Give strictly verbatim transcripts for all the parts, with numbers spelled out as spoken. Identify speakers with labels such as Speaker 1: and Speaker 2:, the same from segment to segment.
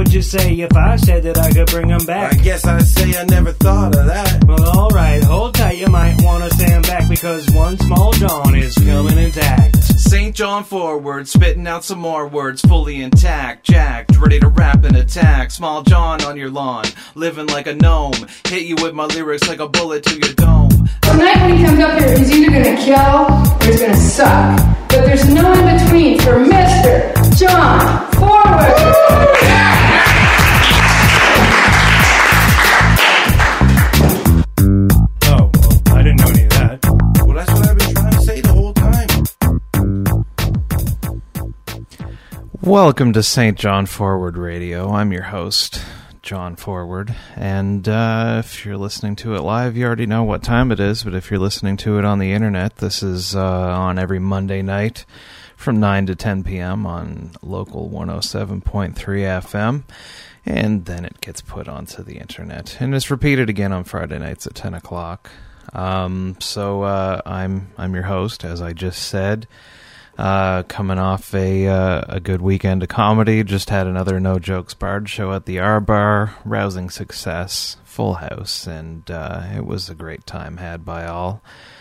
Speaker 1: would you say if I said that I could bring them back?
Speaker 2: I guess I'd say I never thought of that.
Speaker 1: Well, alright, hold tight, you might want to stand back, because one small John is coming intact.
Speaker 3: Saint John forward, spitting out some more words, fully intact, jacked, ready to rap and attack. Small John on your lawn, living like a gnome, hit you with my lyrics like a bullet to your dome.
Speaker 4: Tonight when he comes up here, he's either gonna kill or he's gonna suck. But there's no in between for Mister John Forward.
Speaker 1: Oh, well, I didn't know any of that.
Speaker 2: Well, that's what I've been trying to say the whole time.
Speaker 5: Welcome to Saint John Forward Radio. I'm your host, John Forward, and uh, if you're listening to it live, you already know what time it is, but if you're listening to it on the internet, this is uh, on every Monday night from nine to ten p.m. on local one oh seven point three F M, and then it gets put onto the internet, and it's repeated again on Friday nights at ten o'clock. Um, so uh, I'm I'm your host, as I just said. Uh, coming off a uh, a good weekend of comedy, just had another No Jokes Barred show at the R Bar, rousing success, full house, and uh, it was a great time had by all.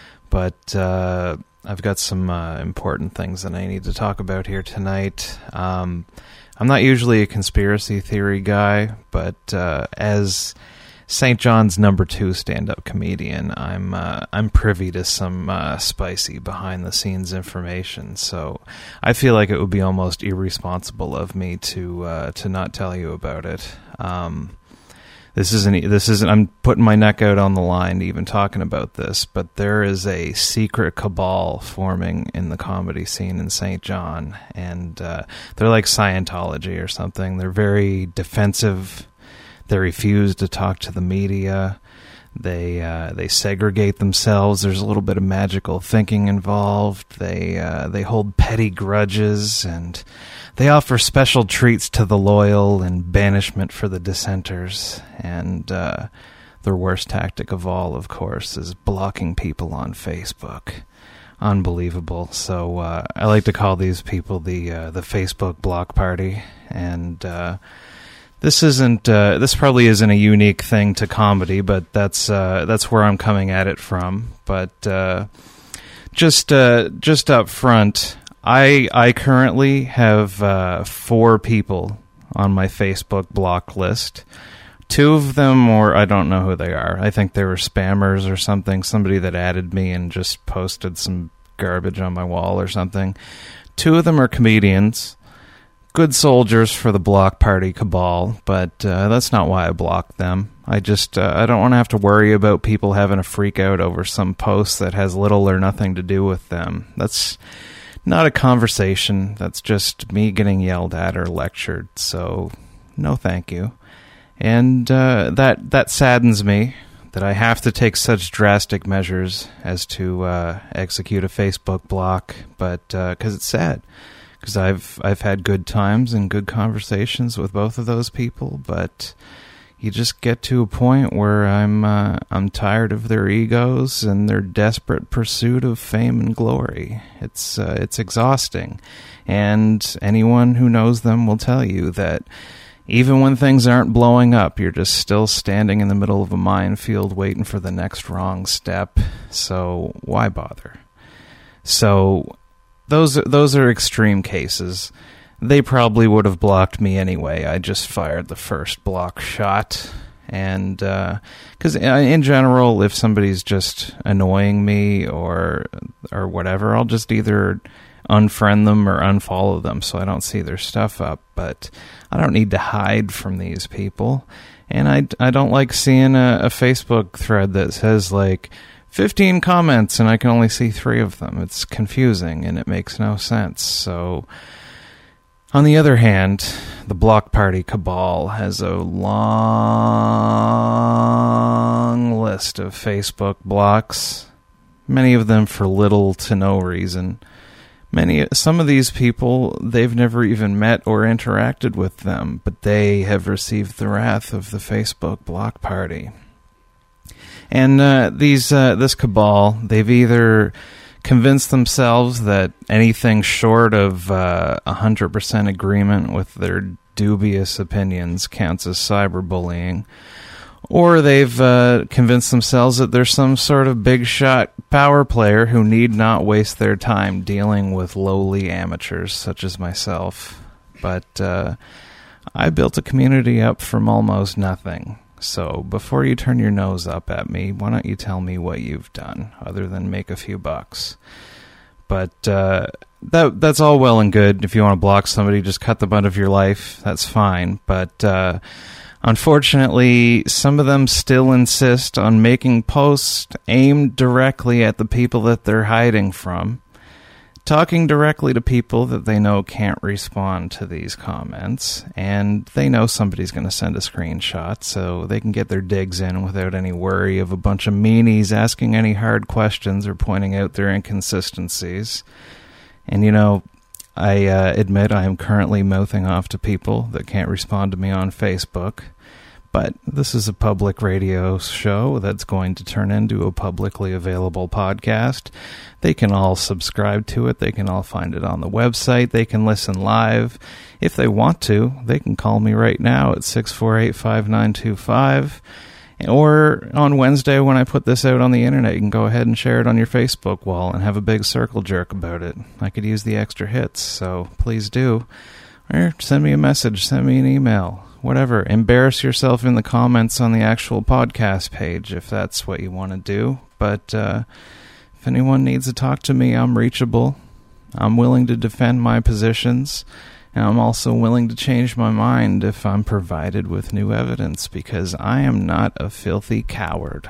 Speaker 5: But uh, I've got some uh, important things that I need to talk about here tonight. Um, I'm not usually a conspiracy theory guy, but uh, as Saint John's number two stand-up comedian, I'm uh, I'm privy to some uh, spicy behind-the-scenes information, so I feel like it would be almost irresponsible of me to uh, to not tell you about it. Um, this isn't this isn't. I'm putting my neck out on the line even talking about this, but there is a secret cabal forming in the comedy scene in Saint John, and uh, they're like Scientology or something. They're very defensive. They refuse to talk to the media. They uh, they segregate themselves. There's a little bit of magical thinking involved. They uh, they hold petty grudges, and they offer special treats to the loyal and banishment for the dissenters. And uh, their worst tactic of all, of course, is blocking people on Facebook. Unbelievable. So uh, I like to call these people the uh, the Facebook block party, and uh, This isn't. Uh, this probably isn't a unique thing to comedy, but that's uh, that's where I'm coming at it from. But uh, just uh, just up front, I I currently have uh, four people on my Facebook block list. Two of them, or I don't know who they are. I think they were spammers or something. Somebody that added me and just posted some garbage on my wall or something. Two of them are comedians. Good soldiers for the block party cabal, but uh, that's not why I blocked them. I just, uh, I don't want to have to worry about people having a freak out over some post that has little or nothing to do with them. That's not a conversation. That's just me getting yelled at or lectured, so no thank you. And uh, that, that saddens me that I have to take such drastic measures as to uh, execute a Facebook block, but because uh, it's sad. Because I've I've had good times and good conversations with both of those people, but you just get to a point where I'm uh, I'm tired of their egos and their desperate pursuit of fame and glory. It's uh, it's exhausting, and anyone who knows them will tell you that even when things aren't blowing up, you're just still standing in the middle of a minefield waiting for the next wrong step. So why bother? So. Those those are extreme cases. They probably would have blocked me anyway. I just fired the first block shot. And because uh, in general, if somebody's just annoying me or or whatever, I'll just either unfriend them or unfollow them so I don't see their stuff up. But I don't need to hide from these people. And I, I don't like seeing a, a Facebook thread that says, like, fifteen comments and I can only see three of them. It's confusing and it makes no sense. So, on the other hand, the block party cabal has a long list of Facebook blocks, many of them for little to no reason. Many, some of these people, they've never even met or interacted with them, but they have received the wrath of the Facebook block party. And uh, these uh, this cabal, they've either convinced themselves that anything short of uh, one hundred percent agreement with their dubious opinions counts as cyberbullying, or they've uh, convinced themselves that there's some sort of big shot power player who need not waste their time dealing with lowly amateurs such as myself. But uh, I built a community up from almost nothing. So before you turn your nose up at me, why don't you tell me what you've done, other than make a few bucks? But uh, that that's all well and good. If you want to block somebody, just cut them out of your life. That's fine. But uh, unfortunately, some of them still insist on making posts aimed directly at the people that they're hiding from, talking directly to people that they know can't respond to these comments, and they know somebody's going to send a screenshot so they can get their digs in without any worry of a bunch of meanies asking any hard questions or pointing out their inconsistencies. And, you know, I uh, admit I am currently mouthing off to people that can't respond to me on Facebook, but this is a public radio show that's going to turn into a publicly available podcast. They can all subscribe to it. They can all find it on the website. They can listen live. If they want to, they can call me right now at six four eight, five nine two five. Or on Wednesday when I put this out on the internet, you can go ahead and share it on your Facebook wall and have a big circle jerk about it. I could use the extra hits, so please do. Or send me a message, send me an email. Whatever, embarrass yourself in the comments on the actual podcast page if that's what you want to do. But uh, if anyone needs to talk to me, I'm reachable. I'm willing to defend my positions, and I'm also willing to change my mind if I'm provided with new evidence, because I am not a filthy coward.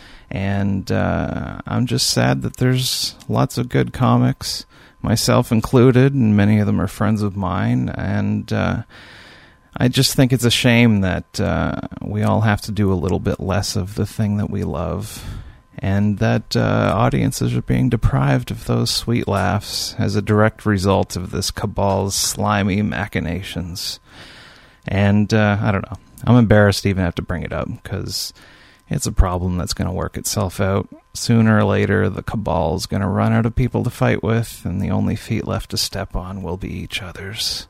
Speaker 5: And uh, I'm just sad that there's lots of good comics, myself included, and many of them are friends of mine, and Uh, I just think it's a shame that uh, we all have to do a little bit less of the thing that we love, and that uh, audiences are being deprived of those sweet laughs as a direct result of this cabal's slimy machinations. And uh, I don't know. I'm embarrassed to even have to bring it up, because it's a problem that's going to work itself out. Sooner or later, the cabal's going to run out of people to fight with, and the only feet left to step on will be each other's.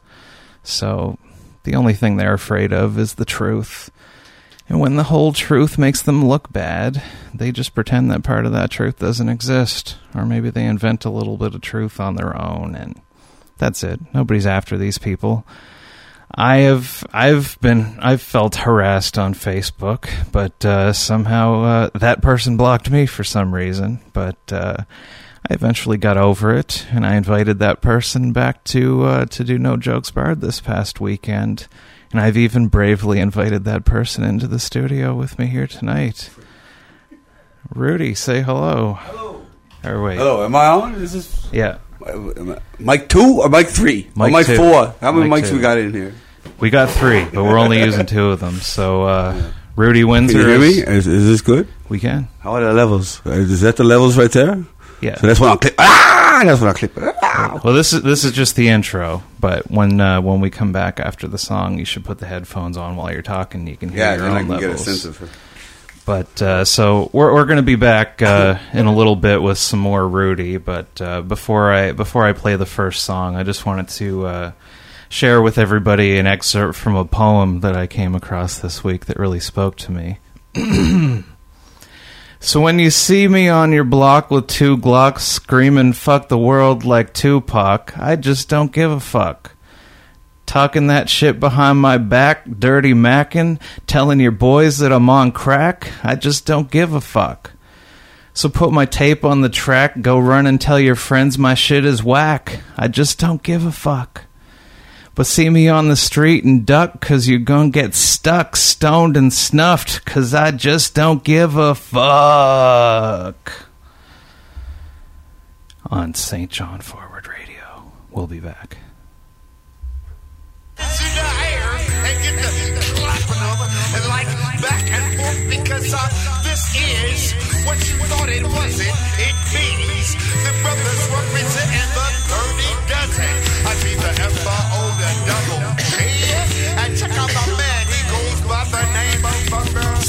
Speaker 5: So the only thing they're afraid of is the truth. And when the whole truth makes them look bad, they just pretend that part of that truth doesn't exist. Or maybe they invent a little bit of truth on their own, and that's it. Nobody's after these people. I have I've been I've felt harassed on Facebook, but uh, somehow uh, that person blocked me for some reason. But uh, I eventually got over it, and I invited that person back to uh, to do No Jokes Barred this past weekend, and I've even bravely invited that person into the studio with me here tonight. Rudy, say hello.
Speaker 6: Hello.
Speaker 5: Or wait.
Speaker 6: Hello, am I on? Is this
Speaker 5: Yeah.
Speaker 6: mic two or mic three?
Speaker 5: Mic
Speaker 6: or mic
Speaker 5: two.
Speaker 6: four? How many
Speaker 5: Mic
Speaker 6: mics
Speaker 5: two.
Speaker 6: we got in here?
Speaker 5: We got three, but we're only using two of them. So uh, Rudy
Speaker 6: Can
Speaker 5: Windsor.
Speaker 6: you hear me?
Speaker 5: is-
Speaker 6: Is, is this good?
Speaker 5: We can.
Speaker 6: How are the levels? Is that the levels right there?
Speaker 5: Yeah.
Speaker 6: So that's when I'll clip. Ah, that's when I'll clip. Ah.
Speaker 5: Well, this is this is just the intro, but when uh, when we come back after the song, you should put the headphones on while you're talking. You can hear
Speaker 6: Yeah,
Speaker 5: your
Speaker 6: then I
Speaker 5: own
Speaker 6: can get a
Speaker 5: levels.
Speaker 6: sense of it.
Speaker 5: But uh, so we're we're going to be back uh, in a little bit with some more Rudy. But uh, before I before I play the first song, I just wanted to uh, share with everybody an excerpt from a poem that I came across this week that really spoke to me. So when you see me on your block with two Glocks screaming "fuck the world" like Tupac, I just don't give a fuck. Talking that shit behind my back, dirty mackin', telling your boys that I'm on crack, I just don't give a fuck. So put my tape on the track, go run and tell your friends my shit is whack, I just don't give a fuck. But see me on the street and duck, cause you're gonna get stuck, stoned and snuffed, cause I just don't give a fuck. On Saint John Forward Radio. We'll be back.
Speaker 7: In the air and get the clapping of it and like back and forth because uh, this is what you thought it wasn't. It means the brothers represent and the thirty dozen. I mean the F O the double G. And check out my man, he goes by the name of Fucker.
Speaker 8: Slim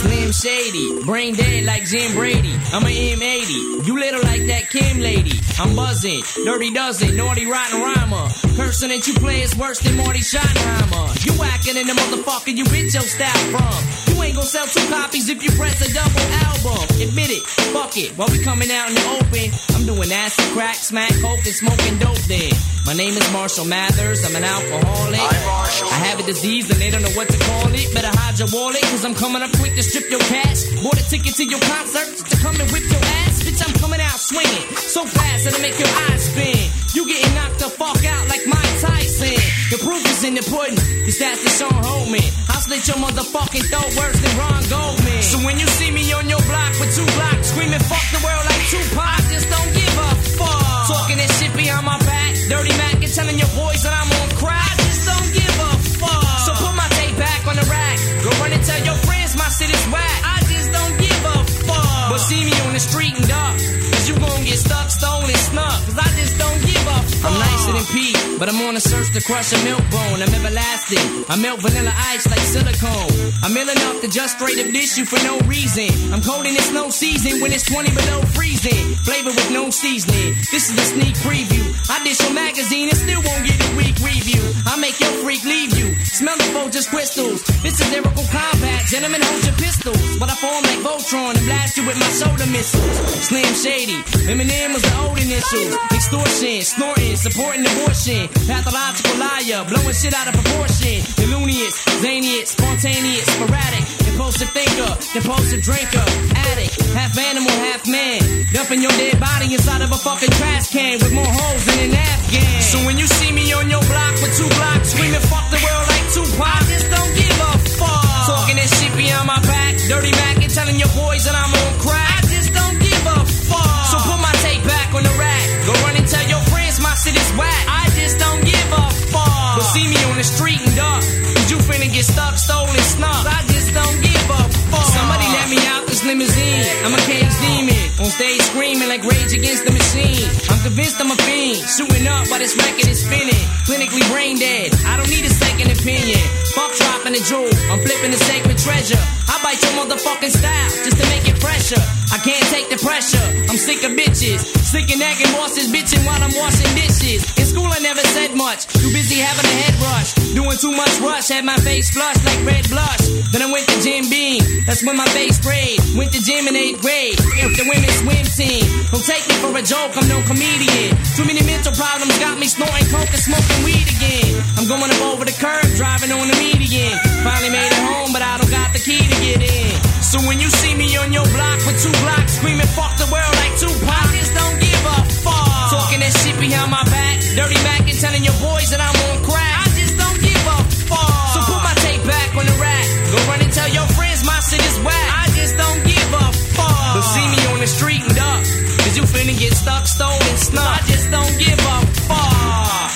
Speaker 8: shady, brain dead like Jim Brady. I'm a M eighty, you little like that Kim lady. I'm buzzing, dirty dozen, naughty rotten rhymer. Person that you play is worse than Marty Schottenheimer. You whacking in the motherfucker you bitch your style from. You ain't gonna sell two copies if you press a double album. Admit it, fuck it, while we coming out in the open. I'm doing acid, crack, smack, coke, and smoking dope then. My name is Marshall Mathers, I'm an alcoholic. I have a disease and they don't know what to call it. Better hide your wallet, cause I'm coming up quick to strip your cash. Bought a ticket to your concert just to come and whip your ass. Bitch, I'm coming out swinging so fast it'll make your eyes spin. You getting knocked the fuck out like Mike Tyson. The proof is in the pudding, your stats is Sean Holman. I'll slit your motherfucking throat worse than Ron Goldman. So when you see me on your block with two blocks screaming fuck the world like Tupac, I just don't give a fuck. Talking that shit behind my back, dirty Mac and telling your boys that I'm on crack, I just don't give a fuck. So put my tape back on the rack, go run and tell your friends my shit is whack, I just don't give a fuck. But see me on the street and duck, cause you gon' get stuck, stolen, snuck, cause I just don't give a fuck. I'm nicer than Pete, but I'm on a search to crush a milk bone. I'm everlasting, I melt vanilla ice like silicone. I'm ill enough to just straight up dish you for no reason. I'm cold and it's no season when it's twenty below freezing. Flavor with no seasoning, this is a sneak preview. I dish your magazine and still won't get a weak review. I make your freak leave you, smell the Folgers crystals. This is lyrical combat, gentlemen hold your pistols. But I form like Voltron and blast you with my soda missiles. Slim Shady, Eminem was the old initials. Extortion, snorting, supporting abortion. Pathological liar, blowing shit out of proportion. Illumious, zanious, spontaneous, sporadic. Impulsive thinker, impulsive drinker. Addict, half animal, half man. Dumping your dead body inside of a fucking trash can with more holes than an Afghan. So when you see me on your block with two blocks screaming fuck the world like Tupac, I just don't give a fuck. Talking that shit behind my back, dirty Mac and telling your boys that I'm on crack, I just don't give a fuck. So put my tape back on the rack, go run and tell your friends my shit is whack, I just don't give a fuck. But see me on the street and duck, cause you finna get stuck, stolen, snuck, I just don't give a fuck. Somebody let me out this limousine, I'm a cage demon, on stage screaming like Rage Against the Machine. I'm convinced I'm a fiend, shooting up while this record is spinning. Clinically brain dead, I don't need a second opinion. Fuck dropping the jewel, I'm flipping the sacred treasure. I bite your motherfucking style just to make it fresher. I can't take the pressure, I'm sick of bitches. Sick of nagging bosses bitching while I'm washing dishes. In school I never said much, too busy having a head rush. Doing too much rush, had my face flushed like red blush. Then I went to Jim Beam, that's when my face sprayed. Went to gym in eighth grade, with the women's swim team. Don't take me for a joke, I'm no comedian. Too many mental problems got me snorting coke and smoking weed again. I'm going up over the curb, driving on the median. Finally made it home, but I don't got the key to get in. So when you see me on your block with two blocks screaming fuck the world like Tupac, I just don't give a fuck. Talking that shit behind my back, dirty Mac and telling your boys that I'm on crack, I just don't give a fuck. So put my tape back on the rack, go run and tell your friends my shit is whack, I just don't give a fuck. But see me on the street and duck, cause you finna get stuck, stolen, snuck, I just don't give a fuck.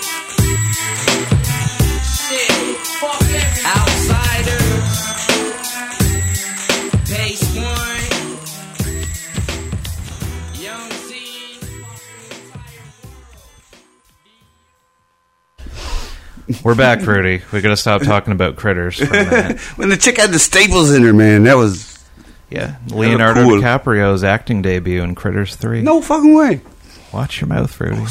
Speaker 8: Shit, fuck everything. Outsiders, Pace One, Young Z.
Speaker 5: We're back, Rudy. We gotta stop talking about critters for a minute.
Speaker 6: When the chick had the staples in her, man, that was...
Speaker 5: Yeah, Leonardo
Speaker 6: cool.
Speaker 5: DiCaprio's acting debut in Critters three.
Speaker 6: No fucking way.
Speaker 5: Watch your mouth, Rudy.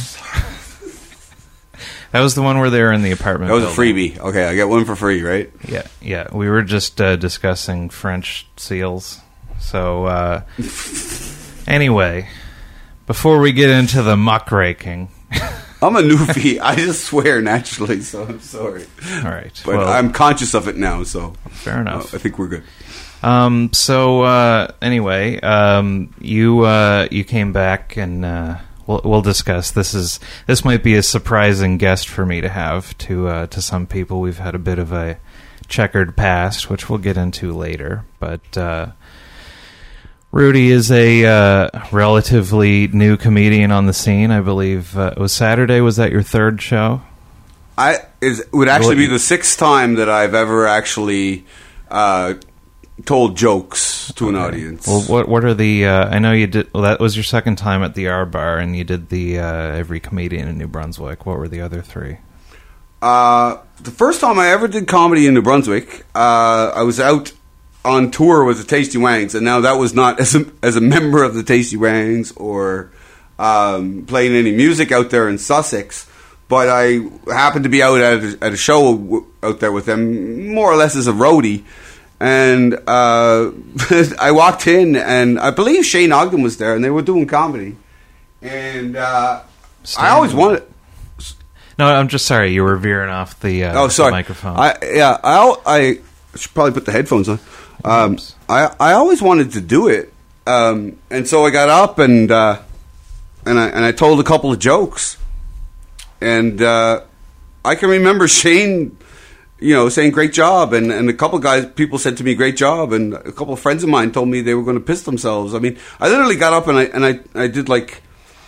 Speaker 5: That was the one where they were in the apartment
Speaker 6: That was
Speaker 5: building.
Speaker 6: a freebie. Okay, I got one for free, right?
Speaker 5: Yeah, yeah. We were just uh, discussing French seals. So, uh, anyway, before we get into the muckraking...
Speaker 6: I'm a newfie. I just swear naturally, so I'm sorry.
Speaker 5: All right.
Speaker 6: But
Speaker 5: well,
Speaker 6: I'm conscious of it now, so...
Speaker 5: Fair enough.
Speaker 6: Uh, I think we're good.
Speaker 5: Um, so, uh, anyway, um, you, uh, you came back and, uh, we'll, we'll discuss. This is, this might be a surprising guest for me to have to, uh, to some people. We've had a bit of a checkered past, which we'll get into later, but, uh, Rudy is a, uh, relatively new comedian on the scene. I believe, uh, it was Saturday. Was that your third show?
Speaker 6: I, it would actually be the sixth time that I've ever actually, uh, told jokes to an
Speaker 5: Okay.
Speaker 6: audience.
Speaker 5: Well, what what are the? Uh, I know you did. Well, that was your second time at the R Bar, and you did the uh, Every Comedian in New Brunswick. What were the other three?
Speaker 6: Uh, the first time I ever did comedy in New Brunswick, uh, I was out on tour with the Tasty Wangs, and now that was not as a, as a member of the Tasty Wangs or um, playing any music out there in Sussex, but I happened to be out at a, at a show w- out there with them, more or less as a roadie, and uh, I walked in, and I believe Shane Ogden was there, and they were doing comedy, and uh, I always wanted...
Speaker 5: No, I'm just sorry. You were veering off the, uh,
Speaker 6: oh, sorry.
Speaker 5: the microphone.
Speaker 6: I, yeah, I, I should probably put the headphones on. Um, I I always wanted to do it, um, and so I got up and uh, and I and I told a couple of jokes, and uh, I can remember Shane, you know, saying great job, and, and a couple of guys, people said to me great job, and a couple of friends of mine told me they were going to piss themselves. I mean, I literally got up and I and I I did like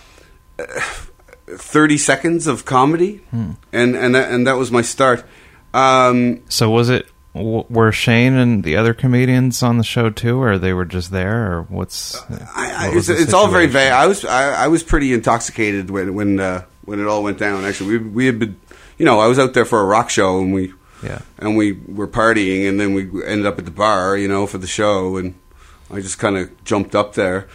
Speaker 6: thirty seconds of comedy, hmm. and and that, and that was my start. Um,
Speaker 5: so was it? Were Shane and the other comedians on the show too, or they were just there, or what's?
Speaker 6: I,
Speaker 5: what
Speaker 6: it's it's all very vague. I was I, I was pretty intoxicated when when uh, when it all went down. Actually, we we had been, you know, I was out there for a rock show, and we
Speaker 5: yeah,
Speaker 6: and we were partying, and then we ended up at the bar, you know, for the show, and I just kind of jumped up there.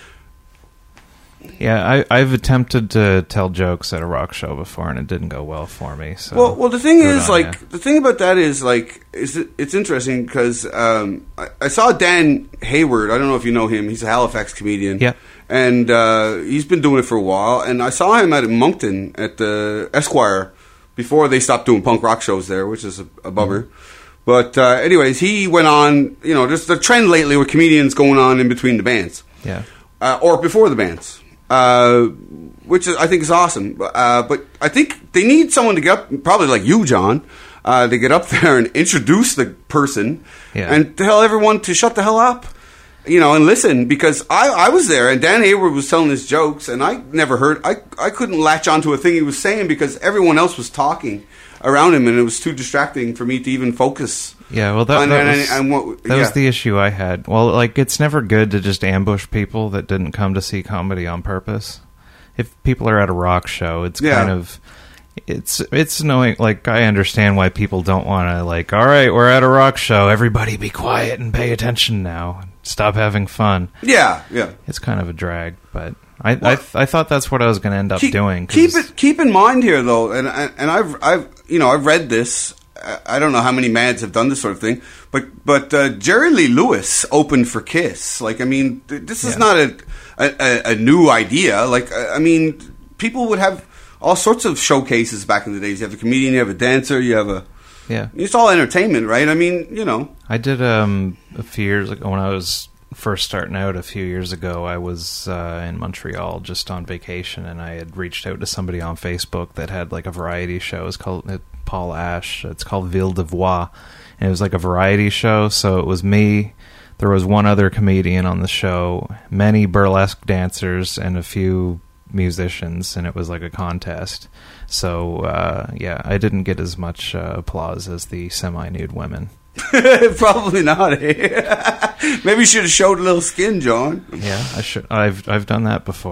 Speaker 5: Yeah, I, I've attempted to tell jokes at a rock show before, and it didn't go well for me. So
Speaker 6: well, well, the thing is, like,
Speaker 5: you.
Speaker 6: the thing about that is, like, is it, it's interesting because um, I, I saw Dan Hayward. I don't know if you know him. He's a Halifax comedian.
Speaker 5: Yeah,
Speaker 6: and uh, he's been doing it for a while. And I saw him at Moncton at the Esquire before they stopped doing punk rock shows there, which is a, a bummer. Mm-hmm. But uh, anyways, he went on. You know, there's the trend lately with comedians going on in between the bands.
Speaker 5: Yeah,
Speaker 6: uh, or before the bands. Uh, which is, I think is awesome. Uh, but I think they need someone to get up, probably like you, John, uh, to get up there and introduce the person
Speaker 5: yeah.
Speaker 6: and tell everyone to shut the hell up, you know, and listen. Because I, I was there, and Dan Hayward was telling his jokes, and I never heard, I, I couldn't latch onto a thing he was saying because everyone else was talking around him, and it was too distracting for me to even focus.
Speaker 5: Yeah, well, that,
Speaker 6: on,
Speaker 5: that,
Speaker 6: and,
Speaker 5: was,
Speaker 6: and, and what,
Speaker 5: that
Speaker 6: yeah.
Speaker 5: was the issue I had. Well, like, it's never good to just ambush people that didn't come to see comedy on purpose. If people are at a rock show, it's
Speaker 6: yeah.
Speaker 5: kind of... It's it's annoying. Like, I understand why people don't want to, like, all right, we're at a rock show, everybody be quiet and pay attention now. Stop having fun.
Speaker 6: Yeah, yeah.
Speaker 5: It's kind of a drag, but... I
Speaker 6: well,
Speaker 5: I, th- I thought that's what I was going to end up
Speaker 6: keep,
Speaker 5: doing.
Speaker 6: Keep it keep in mind here, though, and and I've I've you know I've read this. I don't know how many mads have done this sort of thing, but but uh, Jerry Lee Lewis opened for Kiss. Like, I mean, th- this is
Speaker 5: yeah.
Speaker 6: not a, a a new idea. Like, I mean, people would have all sorts of showcases back in the days. You have a comedian, you have a dancer, you have a
Speaker 5: yeah.
Speaker 6: It's all entertainment, right? I mean, you know.
Speaker 5: I did um a few years ago when I was first starting out a few years ago. I was uh, in Montreal just on vacation, and I had reached out to somebody on Facebook that had like a variety show. It's called uh, Paul Ash. It's called Ville de Voix, and it was like a variety show. So it was me. There was one other comedian on the show, many burlesque dancers, and a few musicians, and it was like a contest. So uh, yeah, I didn't get as much uh, applause as the semi-nude women.
Speaker 6: Probably not. Maybe you should have showed a little skin, John.
Speaker 5: Yeah, I should. I've I've done that before.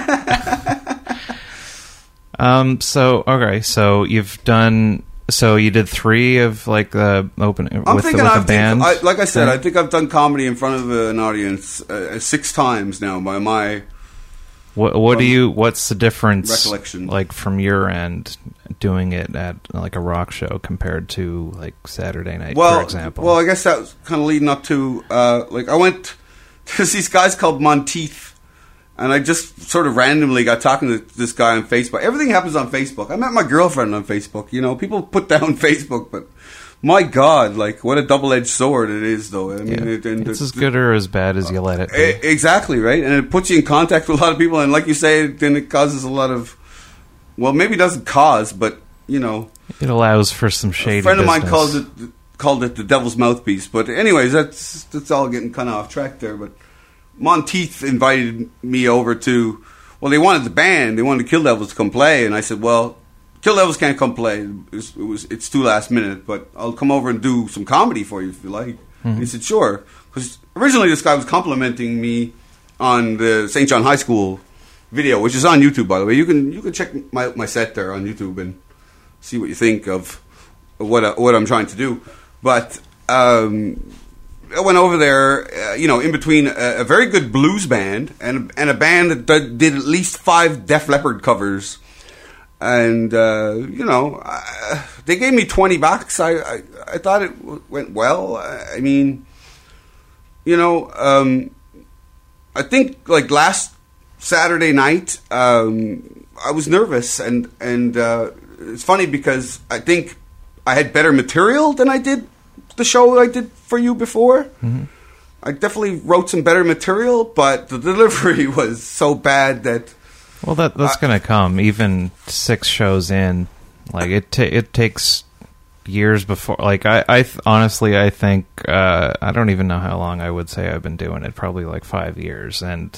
Speaker 5: um. So okay. So you've done. So you did three of like the open
Speaker 6: I'm
Speaker 5: with,
Speaker 6: thinking
Speaker 5: the, with
Speaker 6: I've
Speaker 5: the band.
Speaker 6: think, I, like I said,
Speaker 5: thing?
Speaker 6: I think I've done comedy in front of an audience uh, six times now. By my
Speaker 5: what what do you? What's the difference?
Speaker 6: Recollection,
Speaker 5: like from your end, doing it at like a rock show compared to like Saturday night,
Speaker 6: well,
Speaker 5: for example.
Speaker 6: Well, I guess that was kind of leading up to uh, like I went to these guys called Monteith, and I just sort of randomly got talking to this guy on Facebook. Everything happens on Facebook. I met my girlfriend on Facebook. You know, people put down Facebook, but my God, like what a double-edged sword it is, though. I mean,
Speaker 5: yeah.
Speaker 6: it, and
Speaker 5: it's
Speaker 6: the,
Speaker 5: as good or as bad as you let it be.
Speaker 6: Exactly, right? And it puts you in contact with a lot of people, and like you say, then it causes a lot of, well, maybe it doesn't cause, but, you know.
Speaker 5: It allows for some shady
Speaker 6: A friend of mine
Speaker 5: business.
Speaker 6: calls it, called it the devil's mouthpiece. But anyways, that's that's all getting kind of off track there. But Monteith invited me over to, well, they wanted the band. They wanted Kill Devils to come play, and I said, well, Kill Devils can't come play. It was, it was it's too last minute, but I'll come over and do some comedy for you if you like. Mm-hmm. And he said, sure. Because originally this guy was complimenting me on the Saint John High School video, which is on YouTube, by the way. You can you can check my my set there on YouTube and see what you think of what I, what I'm trying to do. But um, I went over there, uh, you know, in between a, a very good blues band and and a band that did, did at least five Def Leppard covers, and uh, you know, I, they gave me twenty bucks. I, I I thought it w- went well. I, I mean, you know, um, I think like last Saturday night, um, I was nervous, and and uh, it's funny because I think I had better material than I did the show I did for you before. Mm-hmm. I definitely wrote some better material, but the delivery was so bad that...
Speaker 5: Well, that that's going to come. Even six shows in, like it ta- it takes years before... Like, I, I th- honestly, I think... Uh, I don't even know how long I would say I've been doing it. Probably like five years. And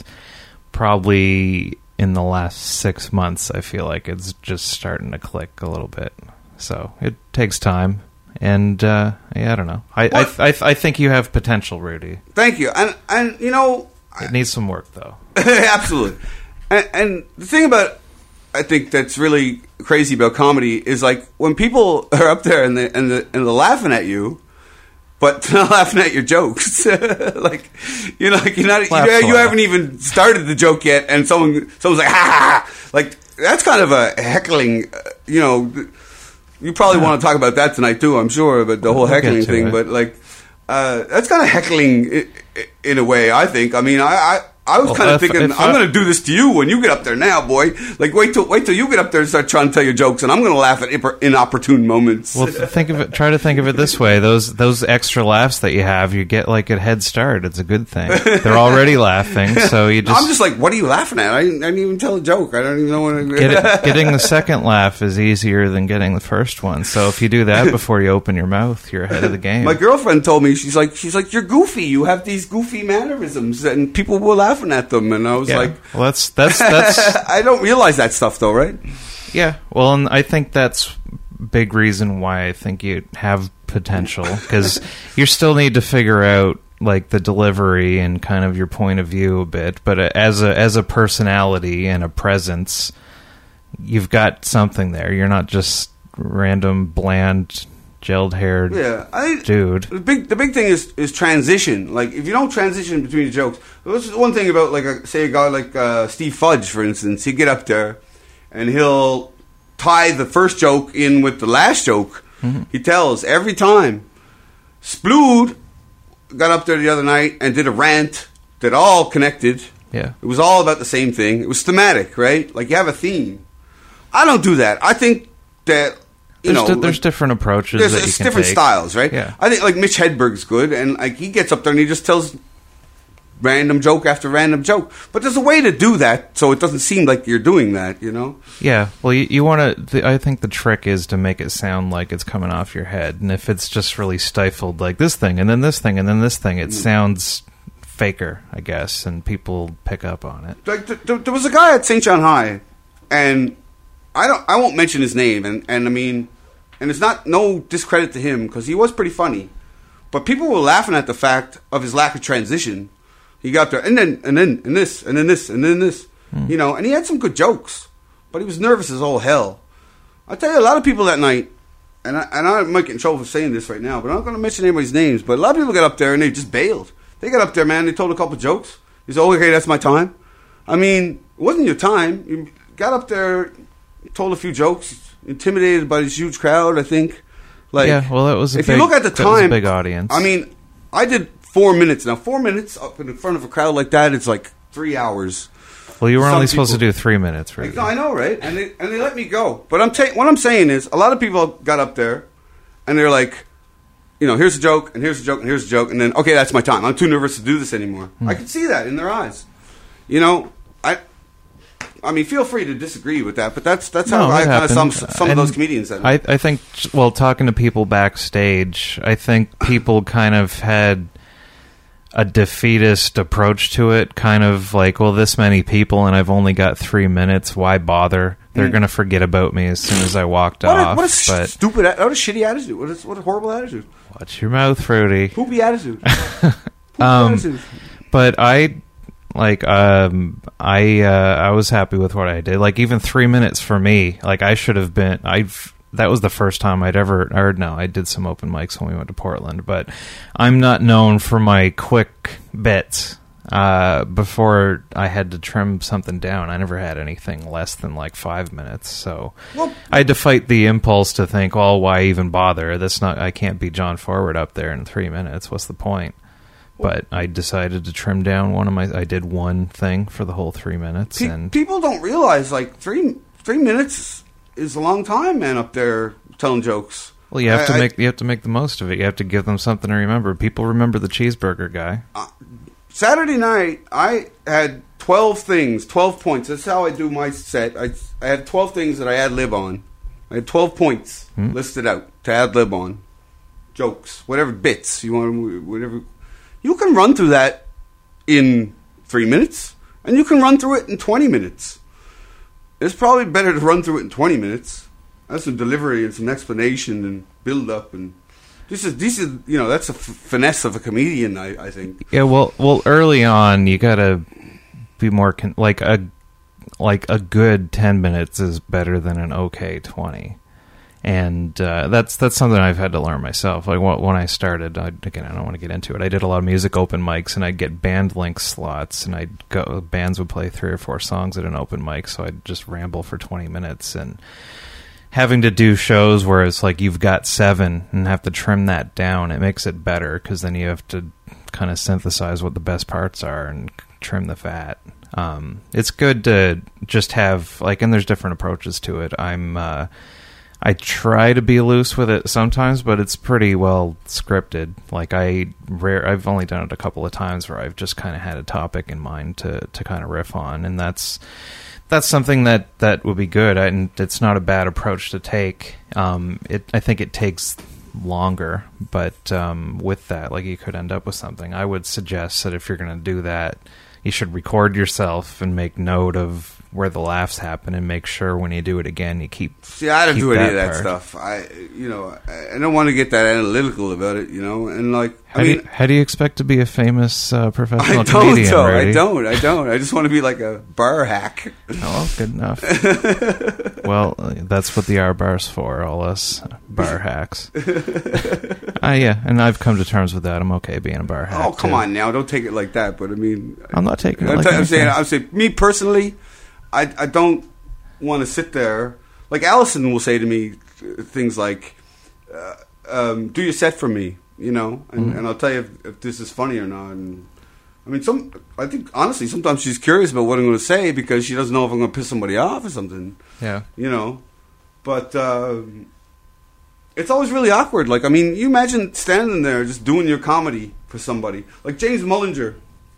Speaker 5: probably in the last six months, I feel like it's just starting to click a little bit. So it takes time. And, uh, yeah, I don't know. I, I, I I think you have potential, Rudy.
Speaker 6: Thank you. And, and you know...
Speaker 5: It needs some work, though.
Speaker 6: Absolutely. And, and the thing about, I think that's really crazy about comedy is, like, when people are up there and, they, and, the, and they're laughing at you, but they're not laughing at your jokes. Like, you know, like, you're not, you, you haven't even started the joke yet, and someone someone's like, ha ha ha! Like, that's kind of a heckling, uh, you know... You probably yeah. want to talk about that tonight too, I'm sure, but the whole
Speaker 5: we'll
Speaker 6: heckling thing.
Speaker 5: it.
Speaker 6: But like, uh, that's kind of heckling in, in a way. I think. I mean, I I, I was well, kind of thinking, if I'm going to do this to you when you get up there now, boy. Like, wait till wait till you get up there and start trying to tell your jokes, and I'm going to laugh at inopportune moments.
Speaker 5: Well, think of it. Try to think of it this way: those those extra laughs that you have, you get like a head start. It's a good thing. They're already laughing, so you just.
Speaker 6: I'm just like, what are you laughing at? I didn't, I didn't even tell a joke. I don't even know what. I'm...
Speaker 5: Get it, getting the second laugh is easier than getting the first one. So if you do that before you open your mouth, you're ahead of the game.
Speaker 6: My girlfriend told me, she's like, she's like, you're goofy. You have these goofy mannerisms, and people were laughing at them, and I was
Speaker 5: yeah.
Speaker 6: like,
Speaker 5: well, that's that's that's.
Speaker 6: I don't realize that stuff though, right?
Speaker 5: Yeah, well, and I think that's big reason why I think you have potential, because you still need to figure out like the delivery and kind of your point of view a bit, but as a as a personality and a presence, you've got something there. You're not just random bland gelled haired
Speaker 6: yeah, I,
Speaker 5: dude.
Speaker 6: The big the big thing is is transition. Like, if you don't transition between the jokes, this is one thing about, like, a, say a guy like uh, Steve Fudge, for instance. He'd get up there and he'll tie the first joke in with the last joke. Mm-hmm. He tells every time. Splood got up there the other night and did a rant that all connected.
Speaker 5: Yeah,
Speaker 6: it was all about the same thing. It was thematic, right? Like, you have a theme. I don't do that. I think that. You
Speaker 5: there's
Speaker 6: know,
Speaker 5: di- there's
Speaker 6: like,
Speaker 5: different approaches.
Speaker 6: There's
Speaker 5: that you
Speaker 6: it's
Speaker 5: can
Speaker 6: different
Speaker 5: take.
Speaker 6: styles, right?
Speaker 5: Yeah.
Speaker 6: I think like Mitch Hedberg's good, and like he gets up there and he just tells random joke after random joke. But there's a way to do that, so it doesn't seem like you're doing that, you know?
Speaker 5: Yeah. Well, you, you want to. I think the trick is to make it sound like it's coming off your head, and if it's just really stifled, like this thing, and then this thing, and then this thing, it mm. sounds faker, I guess, and people pick up on it.
Speaker 6: Like th- th- there was a guy at Saint John High, and I don't. I won't mention his name, and and I mean. And it's not no discredit to him, because he was pretty funny. But people were laughing at the fact of his lack of transition. He got there, and then, and then, and this, and then this, and then this. Mm. You know, and he had some good jokes. But he was nervous as all hell. I'll tell you, a lot of people that night, and I, and I might get in trouble for saying this right now, but I'm not going to mention anybody's names, but a lot of people got up there and they just bailed. They got up there, man, they told a couple jokes. They said, oh, okay, that's my time. I mean, it wasn't your time. You got up there, told a few jokes, intimidated by this huge crowd, I think. Like,
Speaker 5: yeah, well, that was a
Speaker 6: if
Speaker 5: big,
Speaker 6: you look at the
Speaker 5: that was a
Speaker 6: time,
Speaker 5: big audience.
Speaker 6: I mean, I did four minutes. Now, four minutes up in front of a crowd like that, it's like three hours.
Speaker 5: Well, you were
Speaker 6: Some
Speaker 5: only
Speaker 6: people,
Speaker 5: supposed to do three minutes, right?
Speaker 6: No, I know, right? And they and they let me go. But I'm ta- what I'm saying is, a lot of people got up there, and they're like, you know, here's a joke, and here's a joke, and here's a joke, and then, okay, that's my time. I'm too nervous to do this anymore. Hmm. I can see that in their eyes. You know, I... I mean, feel free to disagree with that, but that's that's how
Speaker 5: no,
Speaker 6: I kind of some some
Speaker 5: and
Speaker 6: of those comedians. That
Speaker 5: I I think, well, talking to people backstage, I think people kind of had a defeatist approach to it, kind of like, well, this many people and I've only got three minutes. Why bother? They're mm. going to forget about me as soon as I walked
Speaker 6: what
Speaker 5: off.
Speaker 6: A, what a
Speaker 5: but
Speaker 6: stupid, what a shitty attitude. What a, what a horrible attitude.
Speaker 5: Watch your mouth, Fruity.
Speaker 6: Poopy attitude. Poopy
Speaker 5: um,
Speaker 6: attitude.
Speaker 5: But I... Like, um, I, uh, I was happy with what I did. Like, even three minutes for me, like, I should have been, I've, that was the first time I'd ever, or no, I did some open mics when we went to Portland, but I'm not known for my quick bits. Uh, before I had to trim something down, I never had anything less than like five minutes. So
Speaker 6: Well,
Speaker 5: I had to fight the impulse to think, well, why even bother? That's not, I can't be John Forward up there in three minutes. What's the point? But I decided to trim down one of my, I did one thing for the whole three minutes.
Speaker 6: Pe-
Speaker 5: and
Speaker 6: people don't realize, like, three three minutes is a long time, man, up there telling jokes.
Speaker 5: Well, you have
Speaker 6: I-
Speaker 5: to
Speaker 6: I-
Speaker 5: make, you have to make the most of it. You have to give them something to remember. People remember the cheeseburger guy.
Speaker 6: Saturday night, I had twelve things, twelve points. That's how I do my set. I, I had twelve things that I ad lib on. I had twelve points
Speaker 5: Hmm.
Speaker 6: listed out to ad lib on. Jokes, whatever bits you want, whatever. You can run through that in three minutes, and you can run through it in twenty minutes. It's probably better to run through it in twenty minutes. That's some delivery and some explanation and build up and. This is, this is, you know, that's a f- finesse of a comedian, I, I think.
Speaker 5: Yeah, well, well, early on, you gotta be more con- like a like a good ten minutes is better than an okay twenty, and uh, that's that's something I've had to learn myself. Like wh- when I started, I, again, I don't want to get into it. I did a lot of music open mics, and I'd get band link slots, and I'd go. Bands would play three or four songs at an open mic, so I'd just ramble for twenty minutes and. Having to do shows where it's like you've got seven and have to trim that down, it makes it better because then you have to kind of synthesize what the best parts are and trim the fat. Um, it's good to just have like, and there's different approaches to it. I'm, uh, I try to be loose with it sometimes, but it's pretty well scripted. Like I rare, I've only done it a couple of times where I've just kind of had a topic in mind to to kind of riff on, and that's. That's something that, that would be good, and it's not a bad approach to take. Um, it, I think it takes longer, but um, with that, like you could end up with something. I would suggest that if you're going to do that, you should record yourself and make note of where the laughs happen, and make sure when you do it again, you keep.
Speaker 6: See, I don't
Speaker 5: keep
Speaker 6: do any of that
Speaker 5: part.
Speaker 6: stuff. I, you know, I, I don't want to get that analytical about it, you know, and like,
Speaker 5: How,
Speaker 6: I
Speaker 5: do
Speaker 6: mean,
Speaker 5: you, how do you expect to be a famous uh, professional
Speaker 6: I don't,
Speaker 5: comedian?
Speaker 6: though.
Speaker 5: Brady?
Speaker 6: I don't. I don't. I just want to be like a bar hack.
Speaker 5: Oh, good enough. Well, uh, that's what the R bar's for, all us bar hacks. uh, yeah, and I've come to terms with that. I'm okay being a bar hack.
Speaker 6: Oh, come
Speaker 5: too.
Speaker 6: on now. Don't take it like that. But I mean,
Speaker 5: I'm not taking it
Speaker 6: I'm,
Speaker 5: like
Speaker 6: t- I'm
Speaker 5: that.
Speaker 6: saying, I'm saying, me personally, I, I don't want to sit there. Like Allison will say to me uh, things like, uh, um, "Do your set for me," you know, and,
Speaker 5: Mm-hmm.
Speaker 6: and I'll tell you if, if this is funny or not. And I mean, some. I think honestly, sometimes she's curious about what I'm going to say because she doesn't know if I'm going to piss somebody off or something.
Speaker 5: Yeah.
Speaker 6: You know, but uh, it's always really awkward. Like, I mean, you imagine standing there just doing your comedy for somebody. Like James Mullinger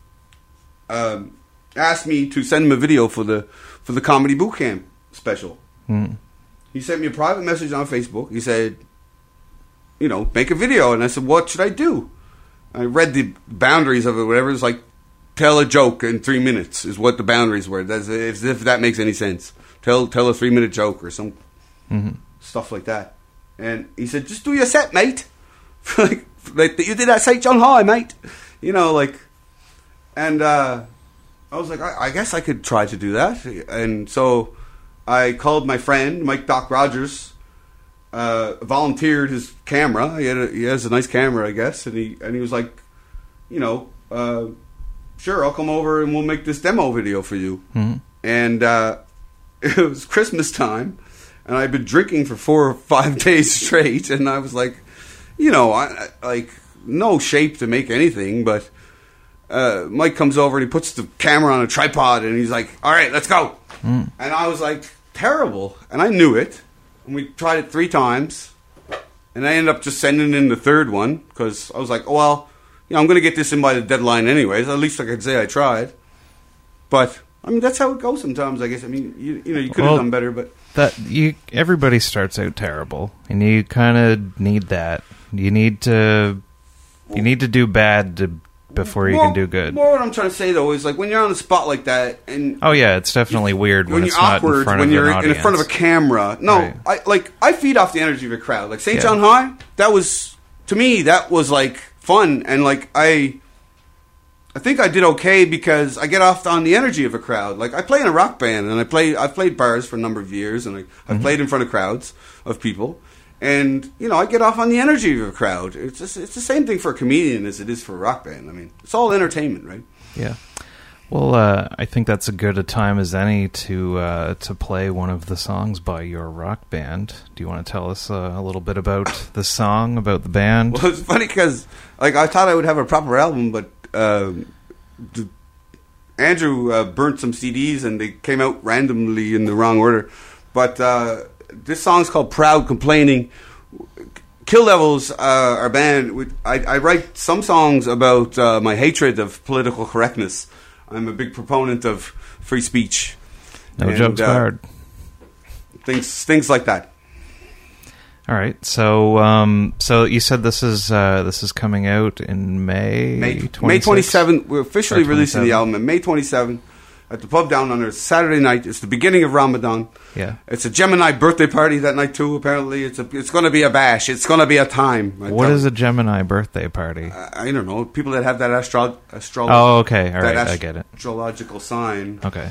Speaker 6: um, asked me to send him a video for the for the comedy boot camp special.
Speaker 5: Mm.
Speaker 6: He sent me a private message on Facebook. He said, you know, make a video. And I said, what should I do? I read the boundaries of it, whatever. It's like, tell a joke in three minutes is what the boundaries were. That's if, if that makes any sense. Tell tell a three-minute joke or some
Speaker 5: Mm-hmm.
Speaker 6: stuff like that. And he said, just do your set, mate. like, like, you did that Saint John High, mate. You know, like... And uh, I was like, I, I guess I could try to do that. And so I called my friend, Mike Doc Rogers, uh, volunteered his camera. He, had a, he has a nice camera, I guess. And he and he was like, you know, uh, sure, I'll come over and we'll make this demo video for you.
Speaker 5: Mm-hmm.
Speaker 6: And uh, it was Christmas time. And I'd been drinking for four or five days straight. And I was like, you know, I, I, like, no shape to make anything, but... Uh, Mike comes over and he puts the camera on a tripod and he's like, all right, let's go.
Speaker 5: Mm.
Speaker 6: And I was like, terrible. And I knew it. And we tried it three times. And I ended up just sending in the third one because I was like, oh, well, you know, I'm going to get this in by the deadline anyways. At least I could say I tried. But, I mean, that's how it goes sometimes, I guess. I mean, you, you know, you could have
Speaker 5: Well,
Speaker 6: done better, but...
Speaker 5: That you, everybody starts out terrible, and you kind of need that. You need to, you need to do bad to before you
Speaker 6: more,
Speaker 5: can do good.
Speaker 6: More what I'm trying to say, though, is like when you're on the spot like that and...
Speaker 5: Oh yeah, it's definitely weird when,
Speaker 6: when
Speaker 5: it's
Speaker 6: you're
Speaker 5: not
Speaker 6: awkward,
Speaker 5: in front
Speaker 6: when
Speaker 5: of
Speaker 6: you're
Speaker 5: an audience.
Speaker 6: in front of a camera. No,
Speaker 5: Right.
Speaker 6: I like I feed off the energy of a crowd. Like Saint
Speaker 5: Yeah.
Speaker 6: John High, that was to me that was like fun and like I I think I did okay because I get off on the energy of a crowd. Like I play in a rock band, and I play. I've played bars for a number of years, and I, I've
Speaker 5: Mm-hmm.
Speaker 6: played in front of crowds of people. And you know, I get off on the energy of a crowd. It's just, it's the same thing for a comedian as it is for a rock band. I mean, it's all entertainment, right?
Speaker 5: Yeah. Well, uh, I think that's as good a time as any to uh, to play one of the songs by your rock band. Do you want to tell us uh, a little bit about the song, about the band?
Speaker 6: Well, it's funny because like I thought I would have a proper album, but uh, the, Andrew uh, burnt some C Ds and they came out randomly in the wrong order. But uh, this song's called "Proud Complaining." Kill Devils, uh, our band. I, I write some songs about uh, my hatred of political correctness. I'm a big proponent of free speech.
Speaker 5: No
Speaker 6: and,
Speaker 5: jokes
Speaker 6: uh,
Speaker 5: fired.
Speaker 6: Things, things like that.
Speaker 5: All right. So, um, so you said this is uh, this is coming out in May.
Speaker 6: May, May
Speaker 5: twenty-sixth?
Speaker 6: twenty-seventh. We're officially
Speaker 5: Or
Speaker 6: releasing the
Speaker 5: twenty-seventh.
Speaker 6: album on May twenty-seventh at the Pub Down Under. Saturday night. It's the beginning of Ramadan.
Speaker 5: Yeah.
Speaker 6: It's a Gemini birthday party that night too. Apparently, it's a, it's going to be a bash. It's going to be a time. I
Speaker 5: What
Speaker 6: tell-
Speaker 5: is a Gemini birthday party?
Speaker 6: I don't know. People that have that astro astro.
Speaker 5: Oh, okay. All
Speaker 6: that
Speaker 5: right. I get it.
Speaker 6: Astrological sign
Speaker 5: Okay.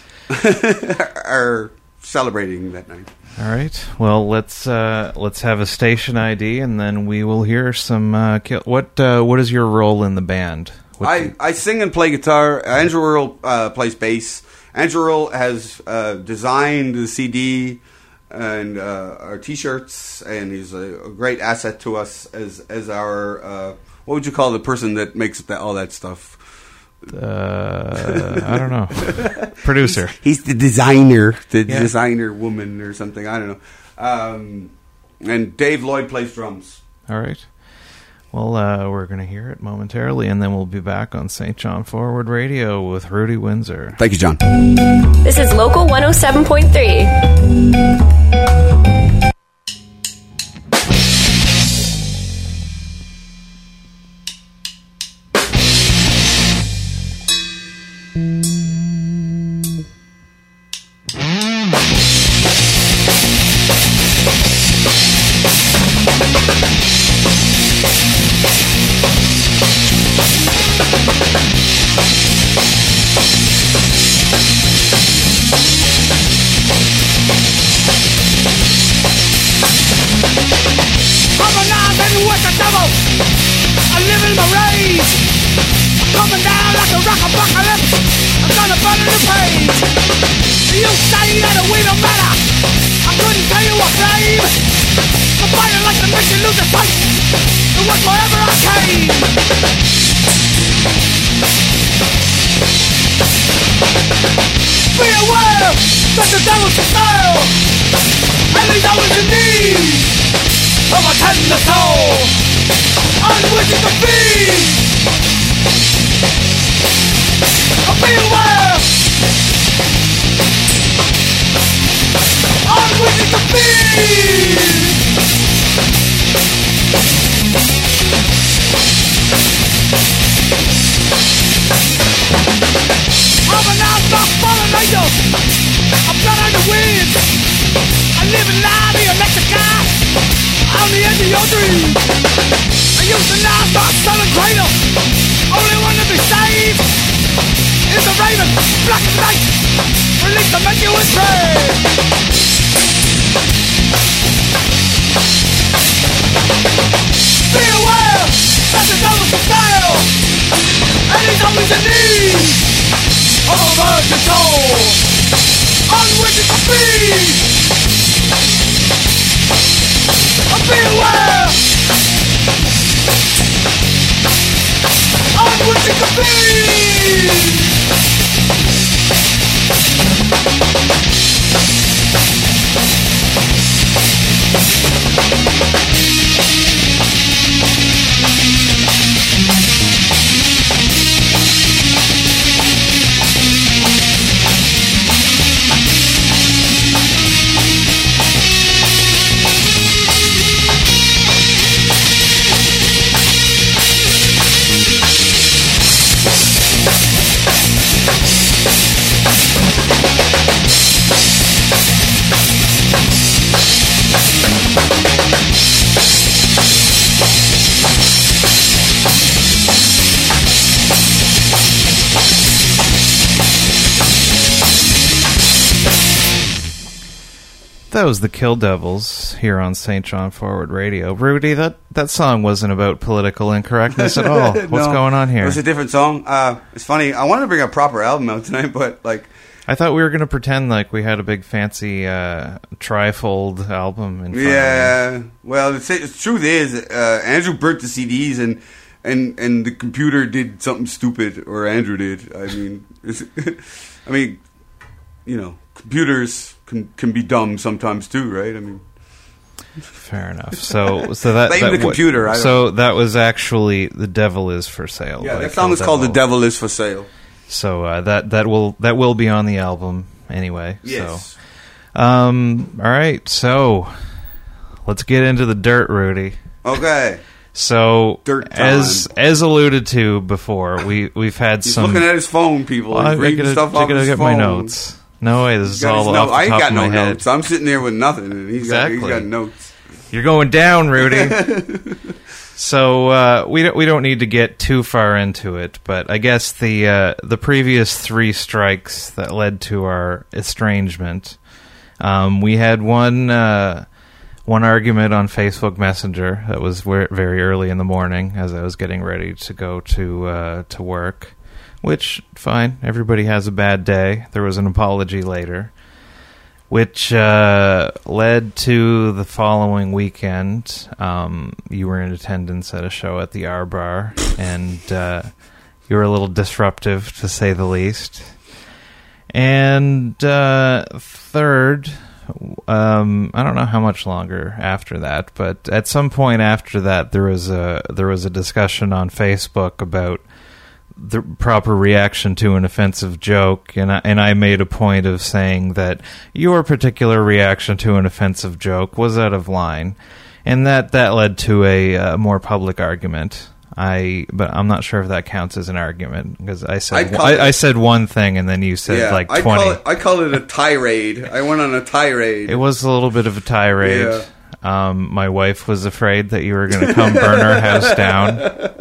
Speaker 6: are celebrating that night.
Speaker 5: All right. Well, let's uh, let's have a station I D, and then we will hear some. Uh, kill- what uh, What is your role in the band? What
Speaker 6: I,
Speaker 5: do-
Speaker 6: I sing and play guitar. Andrew Earl uh, plays bass. Andrew Earl has uh, designed the C D and uh, our T-shirts, and he's a, a great asset to us as as our uh, what would you call the person that makes that, all that stuff?
Speaker 5: uh, I don't know. Producer.
Speaker 6: He's the designer, the
Speaker 5: Yeah.
Speaker 6: designer woman or something. I don't know. Um, and Dave Lloyd plays drums.
Speaker 5: All right. Well, uh, we're going to hear it momentarily, and then we'll be back on Saint John Forward Radio with Rudy Windsor.
Speaker 6: Thank you, John.
Speaker 9: This is Local one oh seven point three.
Speaker 7: I'm alive and with the devil. I live in my rage. I'm coming down like a rock apocalypse. I'm gonna burn in the page. You say that we don't matter. I couldn't tell you what blame. I'm fighting like the mission lose the fight. It was wherever I came. Be aware that the devil's for sale. And he's always in need of a tender soul, unwitting to feed. Be aware, unwitting to feed. I'm an outlaw fallen angel. I'm blood on the wind. I live in lie, the electric guy. On the edge of your dream. I used to laugh my son and cradle. Only one to be saved is the raven, black as night. Release to make you his prey. Be aware that the devil's for sale, and he's always in need of a virgin soul, unwitting to feed. Be aware, unwitting to feed.
Speaker 5: that was the Kill Devils here on Saint John Forward Radio. Rudy, that, that song wasn't about political incorrectness at all. What's
Speaker 6: No,
Speaker 5: going on here?
Speaker 6: It was a different song. Uh, it's funny. I wanted to bring a proper album out tonight, but like,
Speaker 5: I thought we were going to pretend like we had a big fancy uh, trifold album in front
Speaker 6: yeah.
Speaker 5: of me.
Speaker 6: Well, the, the truth is, uh, Andrew burnt the C Ds, and and and the computer did something stupid, or Andrew did. I mean, it's, I mean, you know, computers can can be dumb sometimes too, right? I mean.
Speaker 5: Fair enough. So, so that,
Speaker 6: Blame
Speaker 5: that
Speaker 6: the computer.
Speaker 5: wa-
Speaker 6: I don't
Speaker 5: so
Speaker 6: know.
Speaker 5: that was actually "The Devil Is for Sale."
Speaker 6: Yeah,
Speaker 5: by
Speaker 6: that song
Speaker 5: Kill
Speaker 6: is called "The
Speaker 5: Devil.
Speaker 6: Devil Is for Sale."
Speaker 5: So uh, that that will that will be on the album anyway.
Speaker 6: Yes.
Speaker 5: So, um, all right. So let's get into the dirt, Rudy.
Speaker 6: Okay.
Speaker 5: So
Speaker 6: Dirt time.
Speaker 5: as as alluded to before, we we've had
Speaker 6: He's
Speaker 5: some.
Speaker 6: looking at his phone, people.
Speaker 5: Well,
Speaker 6: He's
Speaker 5: I
Speaker 6: reading
Speaker 5: gotta,
Speaker 6: stuff
Speaker 5: I
Speaker 6: off
Speaker 5: gotta
Speaker 6: his
Speaker 5: get
Speaker 6: phone.
Speaker 5: my notes. No way, this is
Speaker 6: He's got
Speaker 5: all
Speaker 6: his
Speaker 5: off
Speaker 6: note-
Speaker 5: the
Speaker 6: I ain't
Speaker 5: top
Speaker 6: got
Speaker 5: of
Speaker 6: no
Speaker 5: my head.
Speaker 6: notes. I'm sitting there with nothing, and he's
Speaker 5: Exactly.
Speaker 6: got he's got notes.
Speaker 5: You're going down, Rudy. So uh, we don't we don't need to get too far into it, but I guess the uh, the previous three strikes that led to our estrangement, um, we had one uh, one argument on Facebook Messenger that was ver- very early in the morning as I was getting ready to go to uh, to work. Which fine, everybody has a bad day. There was an apology later. Which uh, led to the following weekend. Um, you were in attendance at a show at the R Bar, and uh, you were a little disruptive, to say the least. And uh, third, um, I don't know how much longer after that, but at some point after that, there was a there was a discussion on Facebook about the proper reaction to an offensive joke, and I, and I made a point of saying that your particular reaction to an offensive joke was out of line, and that, that led to a uh, more public argument. I, but I'm not sure if that counts as an argument because I said
Speaker 6: I'd call
Speaker 5: I,
Speaker 6: it-
Speaker 5: I said one thing and then you said
Speaker 6: Yeah,
Speaker 5: like
Speaker 6: I
Speaker 5: twenty.
Speaker 6: call it I call it a tirade. I went on a tirade.
Speaker 5: It was a little bit of a tirade.
Speaker 6: Yeah.
Speaker 5: Um, my wife was afraid that you were going to come burn our house down.